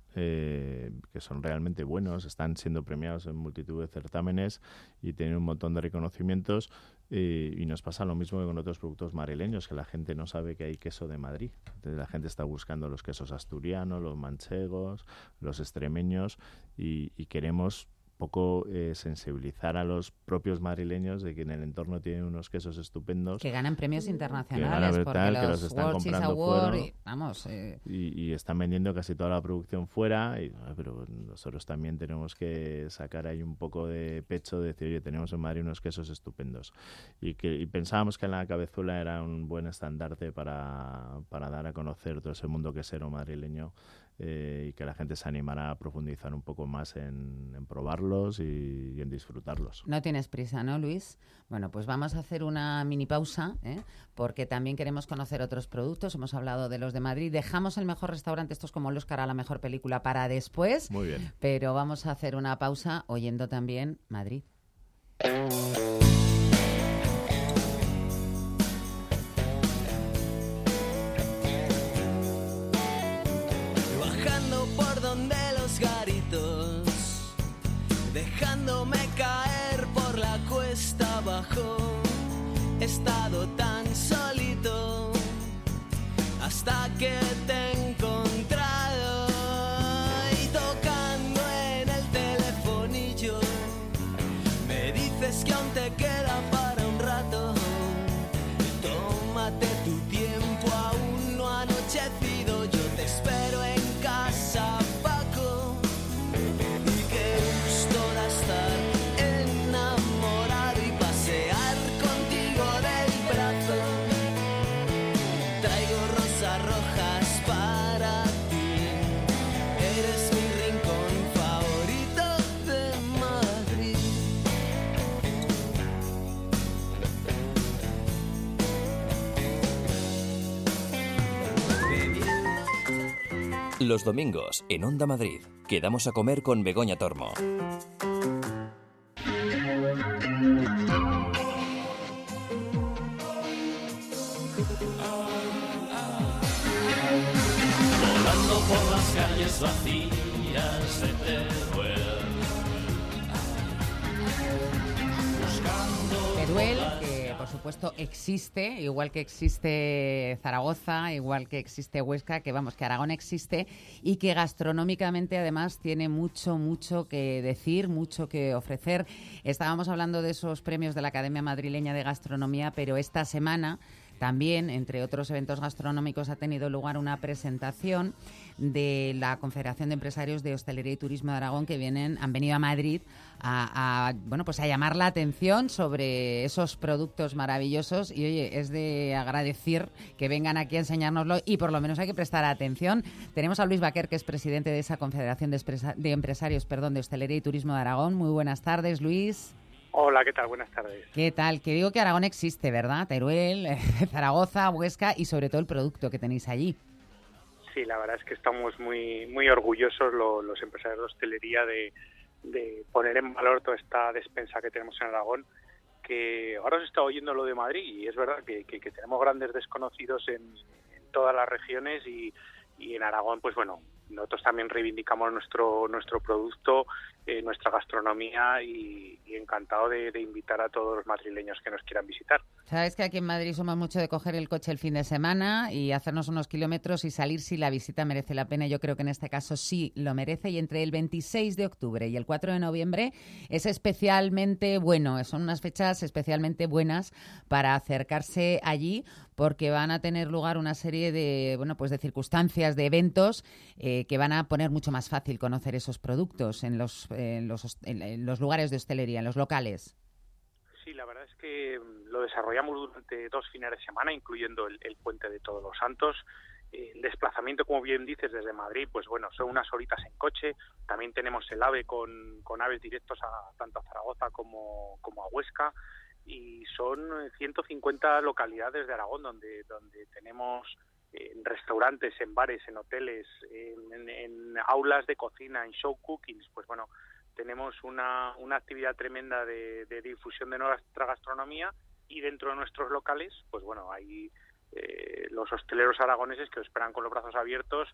realmente buenos, están siendo premiados en multitud de certámenes y tienen un montón de reconocimientos. Y nos pasa lo mismo que con otros productos madrileños, que la gente no sabe que hay queso de Madrid. Entonces la gente está buscando los quesos asturianos, los manchegos, los extremeños y queremos poco sensibilizar a los propios madrileños de que en el entorno tienen unos quesos estupendos. Que ganan premios internacionales, porque que los los están World Cheese comprando Award, fuera, y están vendiendo casi toda la producción fuera, pero nosotros también tenemos que sacar ahí un poco de pecho de decir, oye, tenemos en Madrid unos quesos estupendos. Y pensábamos que la cabezuela era un buen estandarte para dar a conocer todo ese mundo quesero madrileño, y que la gente se animara a profundizar un poco más en probarlos y en disfrutarlos. No tienes prisa, ¿no, Luis? Bueno, pues vamos a hacer una mini pausa, porque también queremos conocer otros productos. Hemos hablado de los de Madrid. Dejamos el mejor restaurante, estos como el Oscar a la mejor película, para después. Muy bien. Pero vamos a hacer una pausa oyendo también Madrid. Dejándome caer por la cuesta abajo, he estado tan solito hasta que te he encontrado y tocando en el telefonillo me dices que aún te queda para un rato. Tómate tu tiempo, aún no ha anochecido, yo te espero en casa, Paco. Enamorado y pasear contigo del brazo. Traigo rosas rojas para ti. Eres mi rincón favorito de Madrid. Los domingos, en Onda Madrid, quedamos a comer con Begoña Tormo. Volando por las calles vacías de Teruel. Teruel, que por supuesto existe, igual que existe Zaragoza, igual que existe Huesca, que vamos, que Aragón existe y que gastronómicamente además tiene mucho que decir, mucho que ofrecer. Estábamos hablando de esos premios de la Academia Madrileña de Gastronomía, pero esta semana también, entre otros eventos gastronómicos, ha tenido lugar una presentación de la Confederación de Empresarios de Hostelería y Turismo de Aragón que han venido a Madrid a llamar la atención sobre esos productos maravillosos y, oye, es de agradecer que vengan aquí a enseñárnoslo y por lo menos hay que prestar atención. Tenemos a Luis Baquer, que es presidente de esa Confederación de Empresarios de Hostelería y Turismo de Aragón. Muy buenas tardes, Luis. Hola, ¿qué tal? Buenas tardes. ¿Qué tal? Que digo que Aragón existe, ¿verdad? Teruel, Zaragoza, Huesca y sobre todo el producto que tenéis allí. Sí, la verdad es que estamos muy orgullosos los empresarios de hostelería de poner en valor toda esta despensa que tenemos en Aragón, que ahora os está oyendo lo de Madrid y es verdad que tenemos grandes desconocidos en todas las regiones y en Aragón, pues bueno, nosotros también reivindicamos nuestro producto, nuestra gastronomía y encantado de invitar a todos los madrileños que nos quieran visitar. Sabes que aquí en Madrid somos mucho de coger el coche el fin de semana y hacernos unos kilómetros y salir si la visita merece la pena. Yo creo que en este caso sí lo merece y entre el 26 de octubre y el 4 de noviembre es especialmente bueno. Son unas fechas especialmente buenas para acercarse allí porque van a tener lugar una serie de de circunstancias, de eventos que van a poner mucho más fácil conocer esos productos en los lugares de hostelería, en los locales. Sí, la verdad es que lo desarrollamos durante 2 fines de semana, incluyendo el Puente de Todos los Santos. El desplazamiento, como bien dices, desde Madrid, pues bueno, son unas horitas en coche. También tenemos el AVE con aves directos tanto a Zaragoza como a Huesca. Y son 150 localidades de Aragón donde tenemos en restaurantes, en bares, en hoteles, en aulas de cocina, en show cookings, pues bueno, tenemos una actividad tremenda de difusión de nuestra gastronomía y dentro de nuestros locales, pues bueno, hay los hosteleros aragoneses que os esperan con los brazos abiertos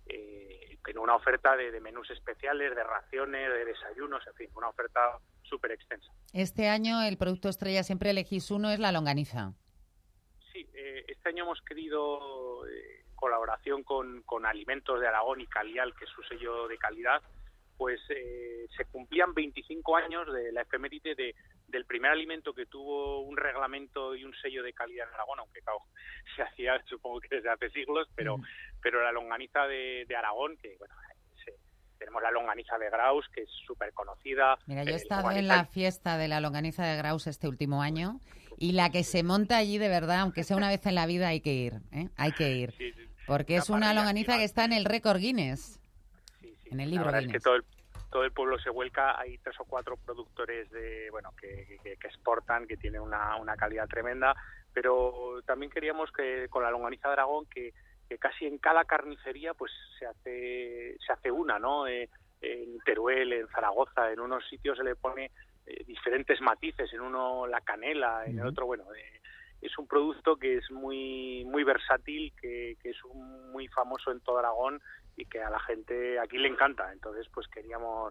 en una oferta de menús especiales, de raciones, de desayunos, en fin, una oferta súper extensa. Este año el producto estrella, siempre elegís uno, es la longaniza. Sí, este año hemos querido, en colaboración con Alimentos de Aragón y Calial, que es su sello de calidad, pues se cumplían 25 años de la efeméride del primer alimento que tuvo un reglamento y un sello de calidad en Aragón, aunque claro, se hacía supongo que desde hace siglos, pero la longaniza de Aragón, que bueno, tenemos la longaniza de Graus, que es súper conocida. Mira, yo he estado en la fiesta de la longaniza de Graus este último año y la que se monta allí de verdad, aunque sea una vez en la vida, hay que ir, hay que ir, sí, porque es una longaniza que está en el récord Guinness. Sí. En el libro Guinness. Es que todo el pueblo se vuelca. Hay 3 o 4 productores que exportan, que tienen una calidad tremenda, pero también queríamos que con la longaniza de Aragón que casi en cada carnicería pues se hace una, ¿no? En Teruel, en Zaragoza, en unos sitios se le pone diferentes matices, en uno la canela, en el otro, bueno, es un producto que es muy versátil, que es muy famoso en todo Aragón y que a la gente aquí le encanta. Entonces, pues queríamos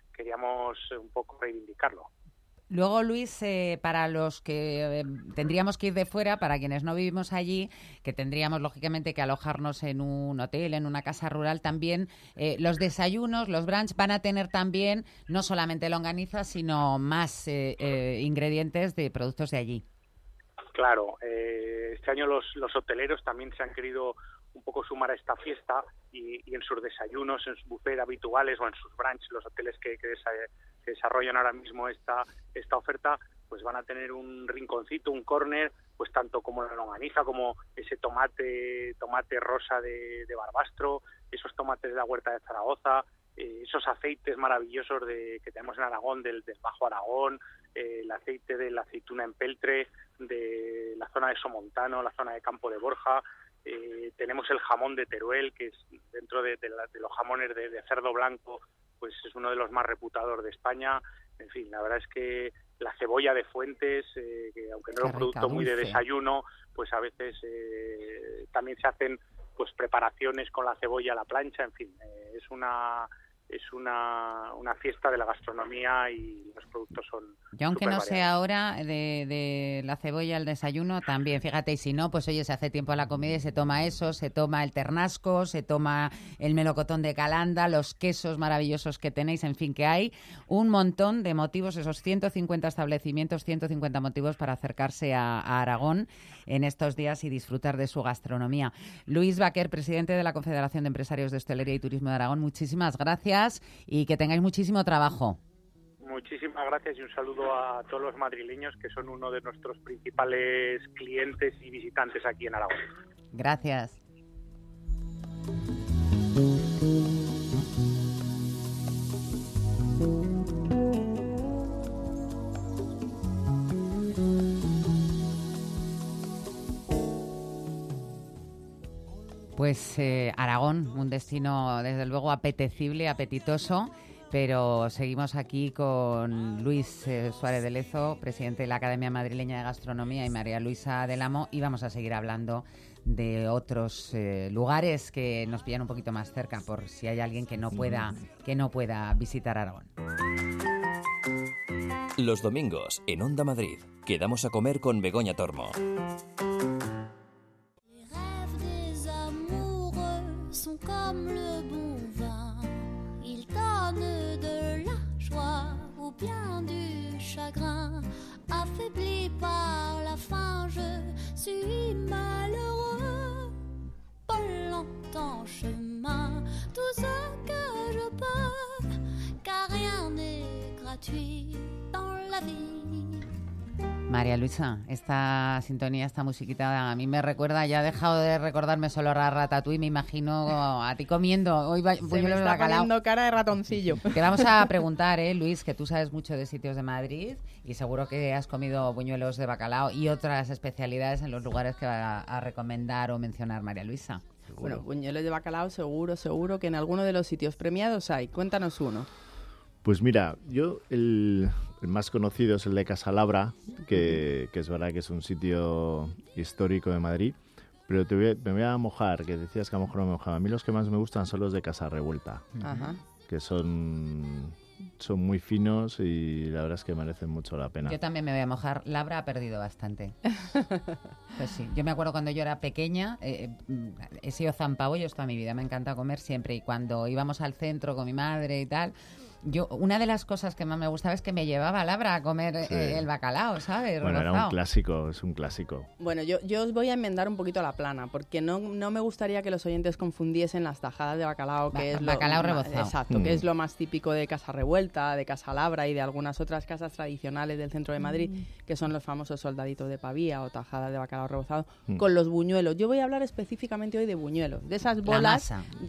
un poco reivindicarlo. Luego, Luis, para los que tendríamos que ir de fuera, para quienes no vivimos allí, que tendríamos lógicamente que alojarnos en un hotel, en una casa rural también, los desayunos, los brunch van a tener también no solamente longaniza, sino más ingredientes de productos de allí. Claro, este año los hoteleros también se han querido un poco sumar a esta fiesta y en sus desayunos, en sus buffet habituales o en sus brunch, los hoteles que desarrollan ahora mismo esta oferta, pues van a tener un rinconcito, un corner, pues tanto como la longaniza, como ese tomate rosa de Barbastro, esos tomates de la huerta de Zaragoza, esos aceites maravillosos que tenemos en Aragón, del Bajo Aragón, el aceite de la aceituna en peltre, de la zona de Somontano, la zona de Campo de Borja. Tenemos el jamón de Teruel, que es dentro de los jamones de cerdo blanco, pues es uno de los más reputados de España. En fin, la verdad es que la cebolla de Fuentes, que aunque no es un producto muy de desayuno, pues a veces también se hacen pues preparaciones con la cebolla a la plancha, en fin, es una fiesta de la gastronomía y los productos son Yo aunque no sé supervariados. ahora de la cebolla al desayuno, también, fíjate, y si no, pues oye, se hace tiempo a la comida y se toma eso, se toma el ternasco, se toma el melocotón de Calanda, los quesos maravillosos que tenéis, en fin, que hay un montón de motivos, esos 150 establecimientos, 150 motivos para acercarse a Aragón en estos días y disfrutar de su gastronomía. Luis Baquer, presidente de la Confederación de Empresarios de Hostelería y Turismo de Aragón, muchísimas gracias y que tengáis muchísimo trabajo. Muchísimas gracias y un saludo a todos los madrileños que son uno de nuestros principales clientes y visitantes aquí en Aragón. Gracias. Pues Aragón, un destino desde luego apetecible, apetitoso, pero seguimos aquí con Luis Suárez de Lezo, presidente de la Academia Madrileña de Gastronomía, y María Luisa del Amo, y vamos a seguir hablando de otros lugares que nos pillan un poquito más cerca, por si hay alguien que no pueda visitar Aragón. Los domingos, en Onda Madrid, quedamos a comer con Begoña Tormo. Sont comme le bon vin, ils donnent de la joie ou bien du chagrin. Affaibli par la faim, je suis malheureux. Pas longtemps chemin, tout ce que je peux, car rien n'est gratuit dans la vie. María Luisa, esta sintonía, esta musiquita, a mí me recuerda, ya ha dejado de recordarme solo a Ratatouille, me imagino a ti comiendo hoy Se me está poniendo cara de ratoncillo. Te vamos a preguntar, Luis, que tú sabes mucho de sitios de Madrid y seguro que has comido buñuelos de bacalao y otras especialidades en los lugares que va a recomendar o mencionar María Luisa. Bueno, buñuelos de bacalao seguro que en alguno de los sitios premiados hay. Cuéntanos uno. Pues mira, yo el más conocido es el de Casalabra, que es verdad que es un sitio histórico de Madrid, pero me voy a mojar, que decías que a lo mejor no me mojaba. A mí los que más me gustan son los de Casa Revuelta, Ajá. que son muy finos y la verdad es que merecen mucho la pena. Yo también me voy a mojar. Labra ha perdido bastante. Pues sí, yo me acuerdo cuando yo era pequeña, he sido zampabollos toda mi vida, me encanta comer siempre, y cuando íbamos al centro con mi madre y tal, una de las cosas que más me gustaba es que me llevaba a Labra a comer el bacalao, ¿sabes? Bueno, rebozado. era un clásico, es un clásico. Bueno, yo os voy a enmendar un poquito la plana, porque no me gustaría que los oyentes confundiesen las tajadas de bacalao, que es bacalao rebozado. Exacto, que es lo más típico de Casa Revuelta, de Casa Labra y de algunas otras casas tradicionales del centro de Madrid, que son los famosos soldaditos de pavía o tajadas de bacalao rebozado, con los buñuelos. Yo voy a hablar específicamente hoy de buñuelos, de esas bolas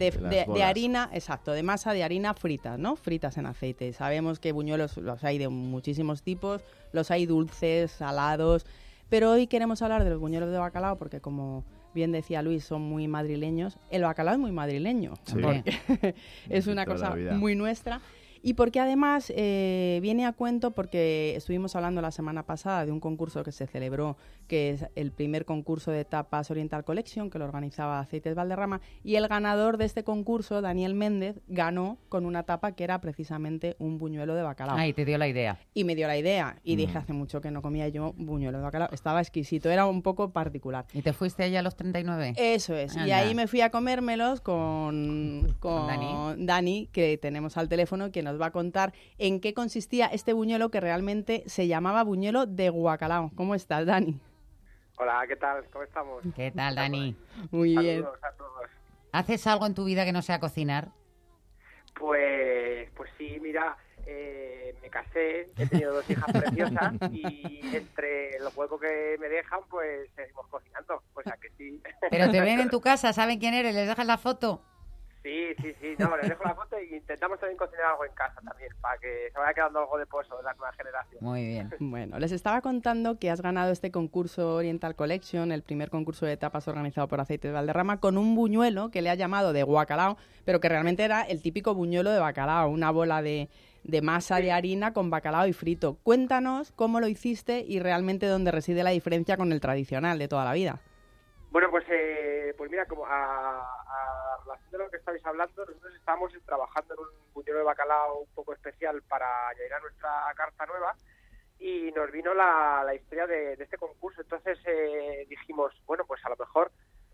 de harina, exacto, de masa de harina fritas, ¿no? Fritas en aceite. Sabemos que buñuelos los hay de muchísimos tipos, los hay dulces, salados, pero hoy queremos hablar de los buñuelos de bacalao porque, como bien decía Luis, son muy madrileños. El bacalao es muy madrileño, Sí. porque es una cosa muy nuestra. Y porque además viene a cuento porque estuvimos hablando la semana pasada de un concurso que se celebró, que es el primer concurso de tapas Oriental Collection, que lo organizaba Aceites Valderrama, y el ganador de este concurso, Daniel Méndez, ganó con una tapa que era precisamente un buñuelo de bacalao. Ay, te dio la idea. Y me dio la idea, y dije, hace mucho que no comía yo buñuelo de bacalao, estaba exquisito, era un poco particular. ¿Y te fuiste allá a los 39? Eso es, y ahí me fui a comérmelos con Dani, que tenemos al teléfono, que nos va a contar en qué consistía este buñuelo que realmente se llamaba buñuelo de guacalao. ¿Cómo estás, Dani? Hola, ¿qué tal? ¿Cómo estamos? ¿Qué tal, Dani? Muy bien. Saludos a todos. ¿Haces algo en tu vida que no sea cocinar? Pues sí, mira, me casé, he tenido 2 hijas preciosas y entre los huecos que me dejan, pues seguimos cocinando, o sea que sí. Pero te ven en tu casa, saben quién eres, les dejas la foto. Sí, no, les dejo la foto y intentamos también cocinar algo en casa también, para que se vaya quedando algo de pozo de la nueva generación. Muy bien. Bueno, les estaba contando que has ganado este concurso Oriental Collection, el primer concurso de tapas organizado por Aceites Valderrama, con un buñuelo que le ha llamado de guacalao, pero que realmente era el típico buñuelo de bacalao, una bola de masa de harina con bacalao y frito. Cuéntanos cómo lo hiciste y realmente dónde reside la diferencia con el tradicional de toda la vida. Bueno, pues mira, como a relación de lo que estáis hablando, nosotros estamos trabajando en un buñuelo de bacalao un poco especial para añadir a nuestra carta nueva y nos vino la historia de este concurso. Entonces dijimos, bueno, pues a lo mejor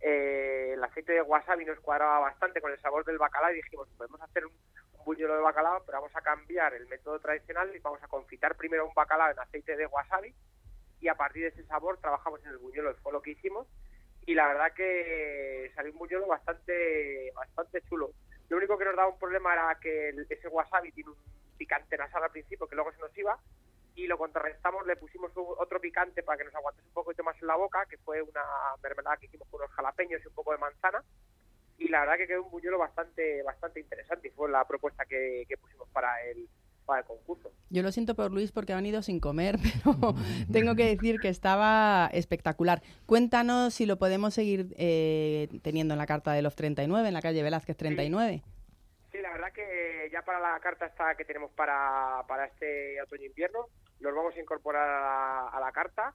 el aceite de wasabi nos cuadraba bastante con el sabor del bacalao y dijimos, podemos hacer un buñuelo de bacalao, pero vamos a cambiar el método tradicional y vamos a confitar primero un bacalao en aceite de wasabi y a partir de ese sabor trabajamos en el buñuelo. Fue lo que hicimos y la verdad que salió un buñuelo bastante chulo. Lo único que nos daba un problema era que ese wasabi tiene un picante nasal al principio que luego se nos iba y lo contrarrestamos, le pusimos otro picante para que nos aguantase un poquito más en la boca, que fue una mermelada que hicimos con unos jalapeños y un poco de manzana, y la verdad que quedó un buñuelo bastante interesante y fue la propuesta que pusimos para el concurso. Yo lo siento por Luis porque ha venido sin comer, pero tengo que decir que estaba espectacular. Cuéntanos si lo podemos seguir teniendo en la carta de los 39, en la calle Velázquez 39. Sí, la verdad que ya para la carta esta que tenemos para este otoño-invierno, los vamos a incorporar a la carta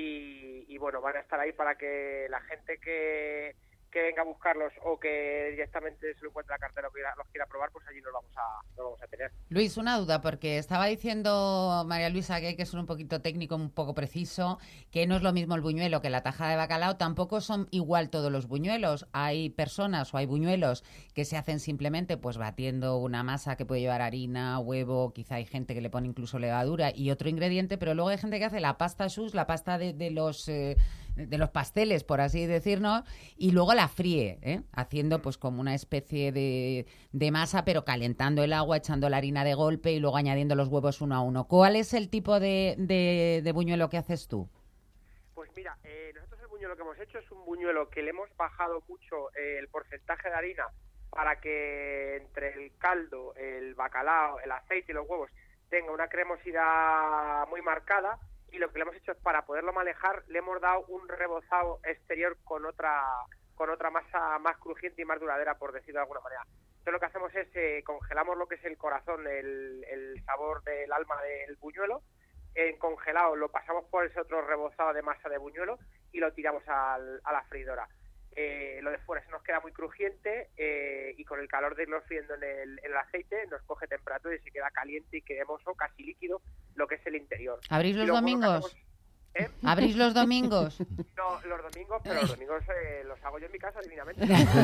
y bueno, van a estar ahí para que la gente que venga a buscarlos o que directamente se lo encuentre en la carta y los quiera probar, pues allí los vamos a tener. Luis, una duda, porque estaba diciendo María Luisa que hay que ser un poquito técnico, un poco preciso, que no es lo mismo el buñuelo que la tajada de bacalao, tampoco son igual todos los buñuelos. Hay personas o hay buñuelos que se hacen simplemente pues batiendo una masa que puede llevar harina, huevo, quizá hay gente que le pone incluso levadura y otro ingrediente, pero luego hay gente que hace la pasta chus, la pasta de los pasteles, por así decirnos, y luego la fríe, haciendo pues como una especie de masa, pero calentando el agua, echando la harina de golpe y luego añadiendo los huevos uno a uno. ¿Cuál es el tipo de buñuelo que haces tú? Pues mira, nosotros el buñuelo que hemos hecho es un buñuelo que le hemos bajado mucho el porcentaje de harina para que entre el caldo, el bacalao, el aceite y los huevos tenga una cremosidad muy marcada. Y lo que le hemos hecho es, para poderlo manejar, le hemos dado un rebozado exterior con otra masa más crujiente y más duradera, por decirlo de alguna manera. Entonces lo que hacemos es congelamos lo que es el corazón, el sabor del alma del buñuelo. En congelado lo pasamos por ese otro rebozado de masa de buñuelo y lo tiramos a la freidora. Lo de fuera se nos queda muy crujiente y con el calor de irlo friendo en el aceite nos coge temperatura y se queda caliente y cremoso, casi líquido, lo que es el interior. ¿Abrís los domingos? ¿Abrís los domingos? No, los domingos, pero los domingos los hago yo en mi casa divinamente.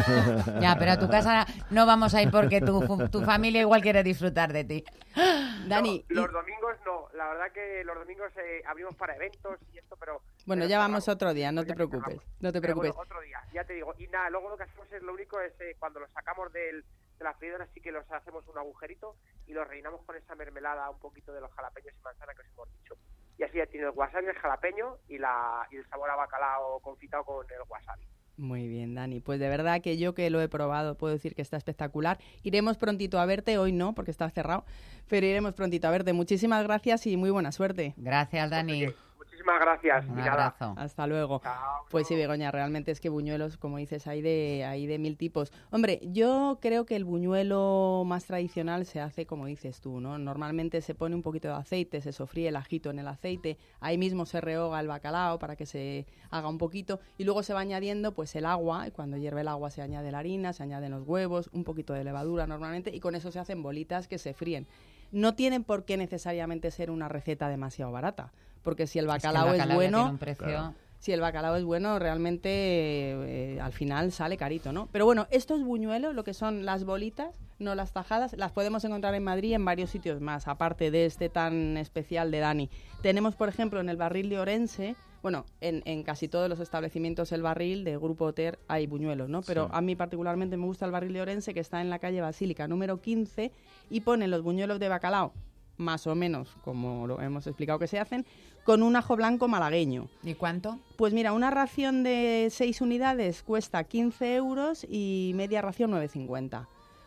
Ya, pero a tu casa no vamos a ir porque tu familia igual quiere disfrutar de ti. Dani, no, los domingos no, la verdad que los domingos abrimos para eventos y esto, pero... Bueno, ya vamos otro día, no te preocupes. Bueno, otro día, ya te digo. Y nada, luego lo que hacemos es, lo único es cuando los sacamos de la freidora sí que los hacemos un agujerito y los rellenamos con esa mermelada, un poquito de los jalapeños y manzana que os hemos dicho. Y así ya tiene el wasabi, el jalapeño y el sabor a bacalao confitado con el wasabi. Muy bien, Dani. Pues de verdad que yo que lo he probado puedo decir que está espectacular. Iremos prontito a verte, hoy no, porque está cerrado, pero iremos prontito a verte. Muchísimas gracias y muy buena suerte. Gracias, Dani. Muchísimas gracias. Un abrazo. Hasta luego. Chao. Pues sí, Begoña, realmente es que buñuelos, como dices, hay de mil tipos. Hombre, yo creo que el buñuelo más tradicional se hace como dices tú, ¿no? Normalmente se pone un poquito de aceite, se sofríe el ajito en el aceite, ahí mismo se rehoga el bacalao para que se haga un poquito y luego se va añadiendo pues el agua, y cuando hierve el agua se añade la harina, se añaden los huevos, un poquito de levadura normalmente y con eso se hacen bolitas que se fríen. No tienen por qué necesariamente ser una receta demasiado barata, porque si el bacalao es bueno, tiene un precio... Claro. Si el bacalao es bueno, realmente al final sale carito, ¿no? Pero bueno, estos buñuelos, lo que son las bolitas, no las tajadas, las podemos encontrar en Madrid y en varios sitios más, aparte de este tan especial de Dani. Tenemos, por ejemplo, en el Barril de Orense, bueno, en casi todos los establecimientos El Barril de Grupo Oter hay buñuelos, ¿no? Pero Sí. a mí particularmente me gusta el Barril de Orense, que está en la calle Basílica número 15, y ponen los buñuelos de bacalao, más o menos como lo hemos explicado que se hacen, con un ajo blanco malagueño. ¿Y cuánto? Pues mira, una ración de 6 unidades cuesta 15 euros y media ración 9,50.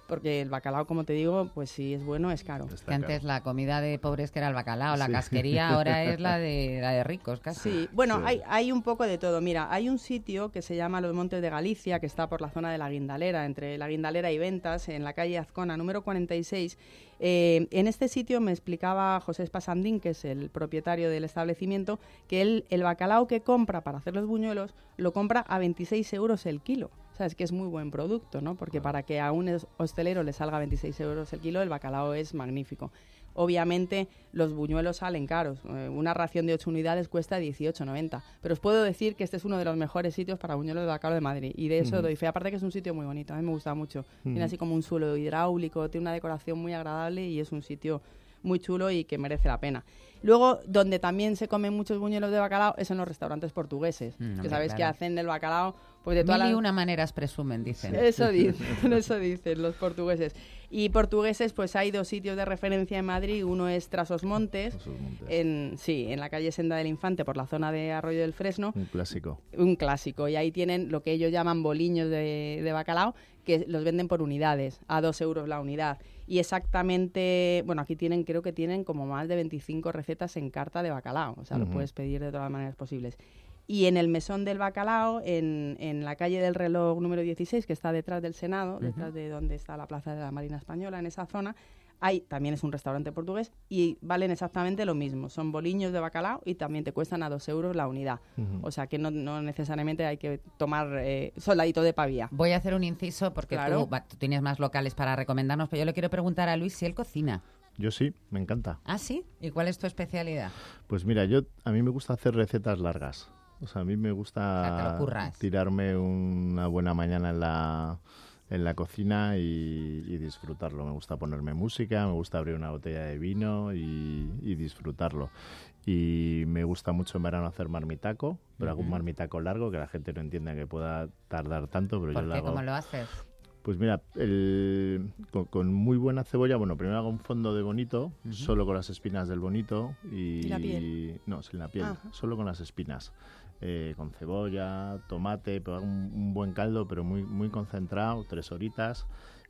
porque el bacalao, como te digo, pues si es bueno, es caro. Que antes la comida de pobres que era el bacalao, la casquería, ahora es la de ricos casi. Sí, bueno, hay un poco de todo. Mira, hay un sitio que se llama Los Montes de Galicia, que está por la zona de la Guindalera, entre la Guindalera y Ventas, en la calle Azcona, número 46. En este sitio me explicaba José Espasandín, que es el propietario del establecimiento, que él, el bacalao que compra para hacer los buñuelos, lo compra a 26 euros el kilo. Es que es muy buen producto, ¿no? Porque para que a un hostelero le salga 26 euros el kilo, el bacalao es magnífico. Obviamente los buñuelos salen caros. Una ración de 8 unidades cuesta 18,90. Pero os puedo decir que este es uno de los mejores sitios para buñuelos de bacalao de Madrid. Y de eso doy fe. Aparte que es un sitio muy bonito. A mí me gusta mucho. Tiene así como un suelo hidráulico, tiene una decoración muy agradable y es un sitio muy chulo y que merece la pena. Luego, donde también se comen muchos buñuelos de bacalao es en los restaurantes portugueses, que sabéis que hacen el bacalao pues de todas Mil y una maneras presumen, dicen. Eso dicen los portugueses. Y portugueses, pues hay 2 sitios de referencia en Madrid. Uno es Trasosmontes, en la calle Senda del Infante, por la zona de Arroyo del Fresno. Un clásico. Y ahí tienen lo que ellos llaman boliños de bacalao, que los venden por unidades, a 2 euros la unidad. Y exactamente, bueno, aquí creo que tienen como más de 25 recetas en carta de bacalao. O sea, lo puedes pedir de todas las maneras posibles. Y en el Mesón del Bacalao, en la calle del Reloj número 16, que está detrás del Senado, detrás de donde está la Plaza de la Marina Española, en esa zona, también es un restaurante portugués y valen exactamente lo mismo. Son boliños de bacalao y también te cuestan a 2 euros la unidad. O sea que no necesariamente hay que tomar soldadito de pavía. Voy a hacer un inciso porque tú tienes más locales para recomendarnos, pero yo le quiero preguntar a Luis si él cocina. Yo sí, me encanta. ¿Ah, sí? ¿Y cuál es tu especialidad? Pues mira, a mí me gusta hacer recetas largas. O sea, a mí me gusta tirarme una buena mañana en la cocina y disfrutarlo. Me gusta ponerme música, me gusta abrir una botella de vino y disfrutarlo. Y me gusta mucho en verano hacer marmitaco, pero hago un marmitaco largo que la gente no entienda que pueda tardar tanto, pero yo lo hago. ¿Cómo lo haces? Pues mira, con muy buena cebolla, bueno, primero hago un fondo de bonito, solo con las espinas del bonito. ¿Y la piel? No, sin la piel, solo con las espinas. Con cebolla, tomate, pero hago un buen caldo, pero muy, muy concentrado, 3 horitas.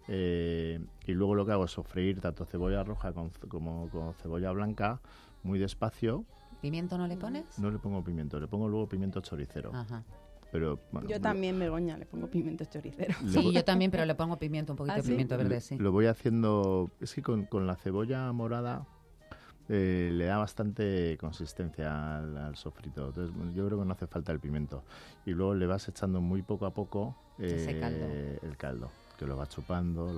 Y luego lo que hago es sofreír tanto cebolla roja como cebolla blanca, muy despacio. ¿Pimiento no le pones? No le pongo pimiento, le pongo luego pimiento choricero. Ajá. Pero, bueno, yo también, Begoña, le pongo pimiento choricero. Sí, yo también, pero le pongo pimiento, un poquito de pimiento verde, sí. Lo voy haciendo, es que con la cebolla morada le da bastante consistencia al sofrito. Entonces, yo creo que no hace falta el pimiento. Y luego le vas echando muy poco a poco el caldo, que lo va chupando.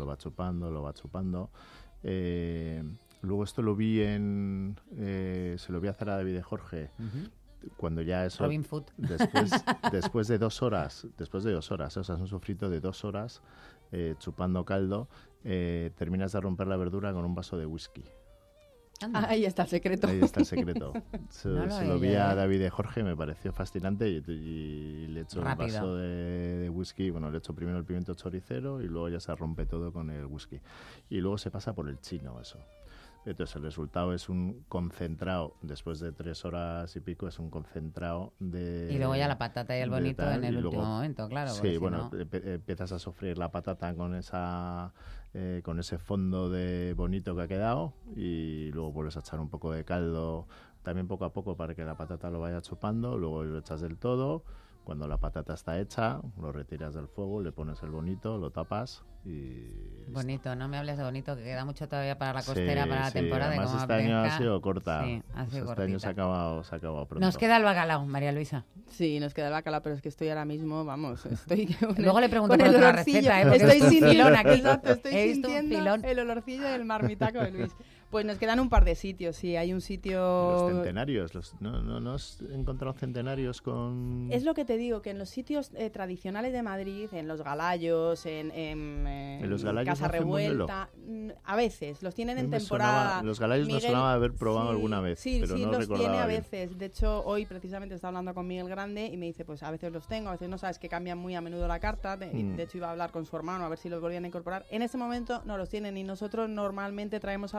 Luego esto lo vi se lo vi hacer a David de Jorge. Cuando ya eso Robin Food. después de 2 horas, o sea, es un sofrito de 2 horas chupando caldo, terminas de romper la verdura con un vaso de whisky. Ahí está el secreto. Se lo vi a David de Jorge, me pareció fascinante y le echo un vaso de whisky. Bueno, le echo primero el pimiento choricero y luego ya se rompe todo con el whisky. Y luego se pasa por el chino eso. Entonces el resultado es un concentrado, después de 3 horas y pico, es un concentrado de... Y luego ya la patata y el bonito en el último momento, claro. Sí, bueno, empiezas a sofreír la patata con ese fondo de bonito que ha quedado y luego vuelves a echar un poco de caldo, también poco a poco para que la patata lo vaya chupando, luego lo echas del todo. Cuando la patata está hecha, lo retiras del fuego, le pones el bonito, lo tapas y... Bonito, no me hables de bonito, que queda mucho todavía para la costera, para la temporada. Además este año ha sido corta. Sí, este año se ha acabado pronto. Nos queda el bacalao, María Luisa. Sí, nos queda el bacalao, pero es que estoy ahora mismo, Luego le pregunto por otra receta, estoy sintiendo el olorcillo del marmitaco de Luis. Pues nos quedan un par de sitios, sí. Hay un sitio... Los centenarios. ¿No has encontrado centenarios con...? Es lo que te digo, que en los sitios tradicionales de Madrid, en Los Galayos, en Los Galayos Casa Revuelta, a veces, los tienen en temporada. Los Galayos me sonaba haber probado alguna vez, pero no los tiene a bien. veces. De hecho, hoy precisamente estaba hablando con Miguel Grande y me dice, pues a veces los tengo, a veces no, sabes que cambian muy a menudo la carta. De hecho, iba a hablar con su hermano a ver si los volvían a incorporar. En este momento no los tienen y nosotros normalmente traemos al programa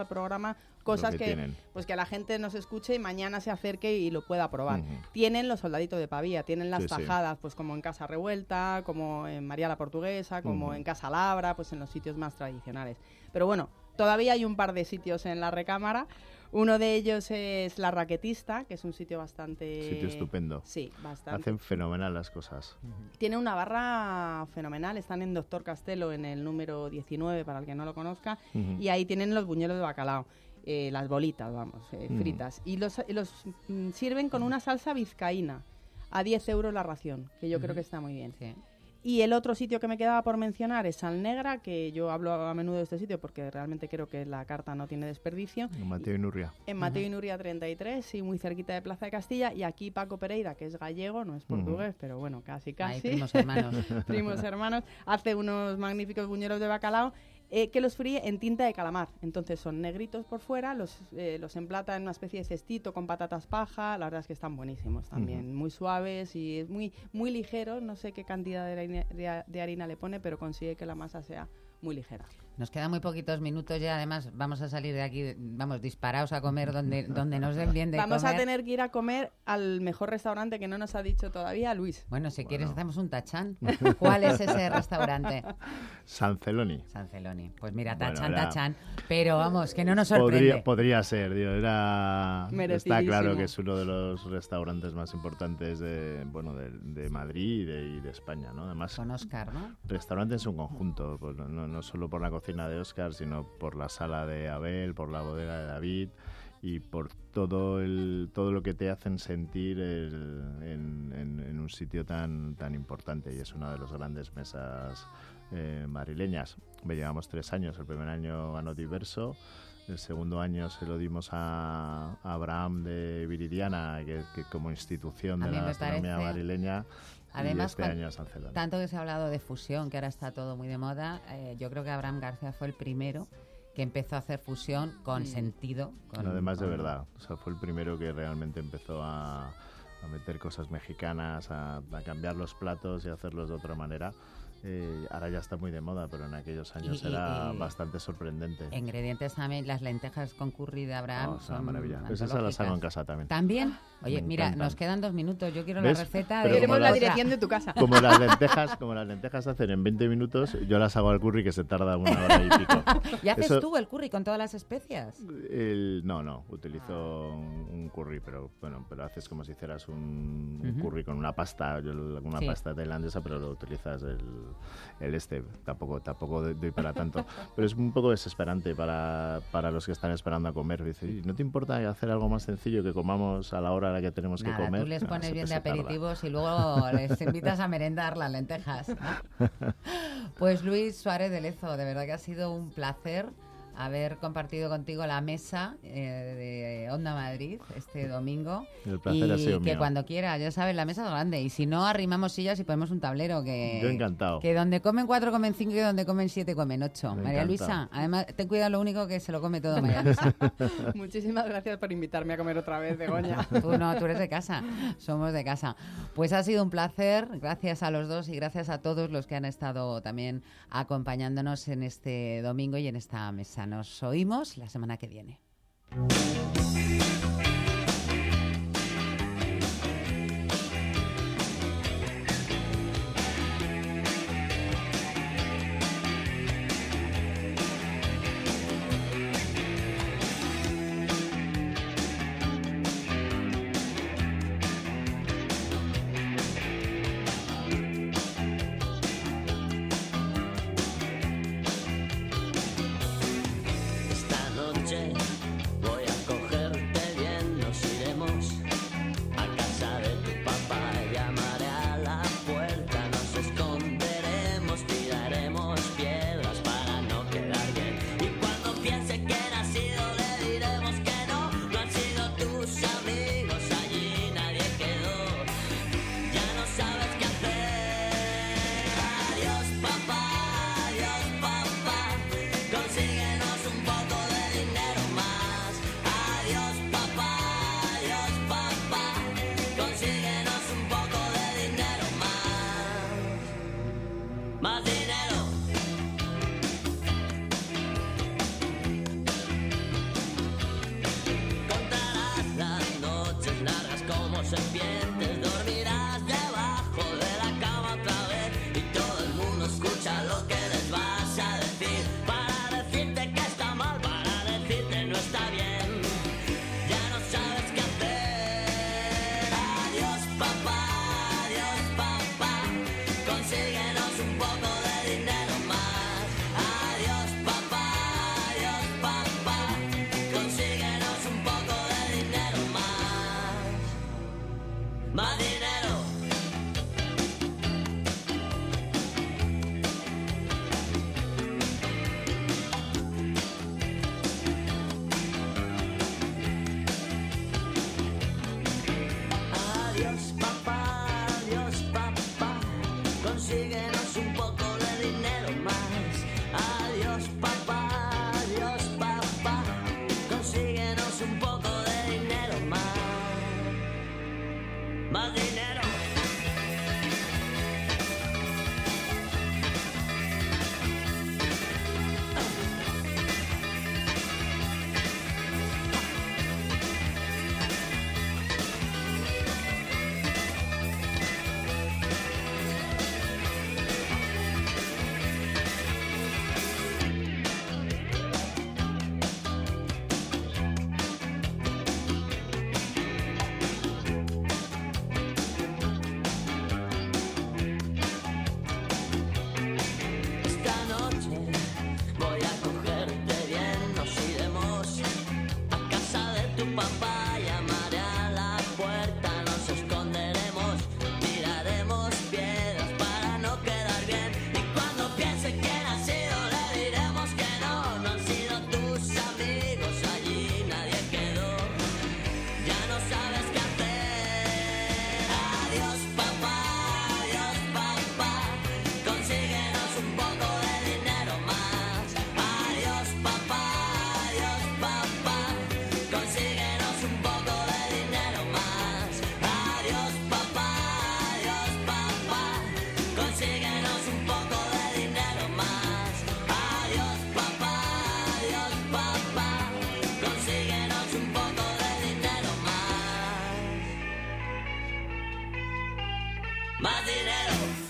programa, cosas tienen. pues que la gente nos escuche y mañana se acerque y lo pueda probar. Tienen los soldaditos de Pavía, tienen las tajadas, pues como en Casa Revuelta, como en María la Portuguesa, como en Casa Labra, pues en los sitios más tradicionales. Pero bueno, todavía hay un par de sitios en la recámara. Uno de ellos es La Raquetista, que es un sitio bastante... Sitio estupendo. Sí, bastante. Hacen fenomenal las cosas. Tiene una barra fenomenal, están en Doctor Castelo en el número 19, para el que no lo conozca, y ahí tienen los buñuelos de bacalao, las bolitas, vamos, fritas. Y los sirven con una salsa vizcaína, a 10 euros la ración, que yo creo que está muy bien. Sí. Y el otro sitio que me quedaba por mencionar es Sal Negra, que yo hablo a menudo de este sitio porque realmente creo que la carta no tiene desperdicio. En Mateo y Nurria. En Mateo y Nurria 33, sí, muy cerquita de Plaza de Castilla. Y aquí Paco Pereira, que es gallego, no es portugués, pero bueno, casi. Ahí, primos hermanos. Primos hermanos. Hace unos magníficos buñuelos de bacalao que los fríe en tinta de calamar. Entonces son negritos por fuera, los emplata en una especie de cestito con patatas paja. La verdad es que están buenísimos también, muy suaves y es muy, muy ligeros. No sé qué cantidad de harina le pone, pero consigue que la masa sea muy ligera. Nos quedan muy poquitos minutos y además vamos a salir de aquí, vamos, disparados a comer donde nos den bien de vamos comer. A tener que ir a comer al mejor restaurante que no nos ha dicho todavía, Luis. Bueno, si quieres hacemos un tachán. ¿Cuál es ese restaurante? San Celoni. San Celoni. Pues mira, tachán, pero vamos, que no nos sorprende. Podría ser, tío. Está claro que es uno de los restaurantes más importantes de Madrid y de España, ¿no? Además, con Oscar, ¿no? Restaurante en su conjunto, pues no solo por la cocina de Oscar, sino por la sala de Abel, por la bodega de David y por todo lo que te hacen sentir en un sitio tan importante, y es una de las grandes mesas madrileñas. Llevamos 3 años, el primer año ganó Diverso, el segundo año se lo dimos a Abraham de Viridiana, que como institución de la gastronomía madrileña. Además, y este año San Celoni. Tanto que se ha hablado de fusión, que ahora está todo muy de moda, yo creo que Abraham García fue el primero que empezó a hacer fusión con sentido. Además de verdad, o sea, fue el primero que realmente empezó a meter cosas mexicanas, a cambiar los platos y a hacerlos de otra manera. Ahora ya está muy de moda, pero en aquellos años era bastante sorprendente. Ingredientes también, las lentejas con curry de Abraham son una maravilla. Esa las hago en casa también. ¿También? Oye, mira, nos quedan 2 minutos. Yo quiero la receta. Queremos la dirección de tu casa. Como las lentejas hacen en 20 minutos, yo las hago al curry que se tarda 1 hora y pico. ¿Y haces tú el curry con todas las especias? No, utilizo un curry, pero haces como si hicieras un curry con una pasta, pasta tailandesa, pero lo utilizas tampoco doy para tanto, pero es un poco desesperante para los que están esperando a comer. Dice, ¿no te importa hacer algo más sencillo que comamos a la hora a la que tenemos que comer? Tú les pones bien de aperitivos y luego les invitas a merendar las lentejas, ¿no? Pues Luis Suárez de Lezo, de verdad que ha sido un placer haber compartido contigo la mesa de Onda Madrid este domingo. El placer ha sido mío. Que cuando quieras, ya sabes, la mesa es grande. Y si no, arrimamos sillas y ponemos un tablero. Yo encantado. Que donde comen 4 comen 5 y donde comen 7 comen 8. María Luisa, además, ten cuidado, lo único que se lo come todo María Luisa. Muchísimas gracias por invitarme a comer otra vez, Begoña. Tú eres de casa. Somos de casa. Pues ha sido un placer. Gracias a los dos y gracias a todos los que han estado también acompañándonos en este domingo y en esta mesa. Nos oímos la semana que viene. Voy a comer papá, consíguenos un poco de dinero más dinero.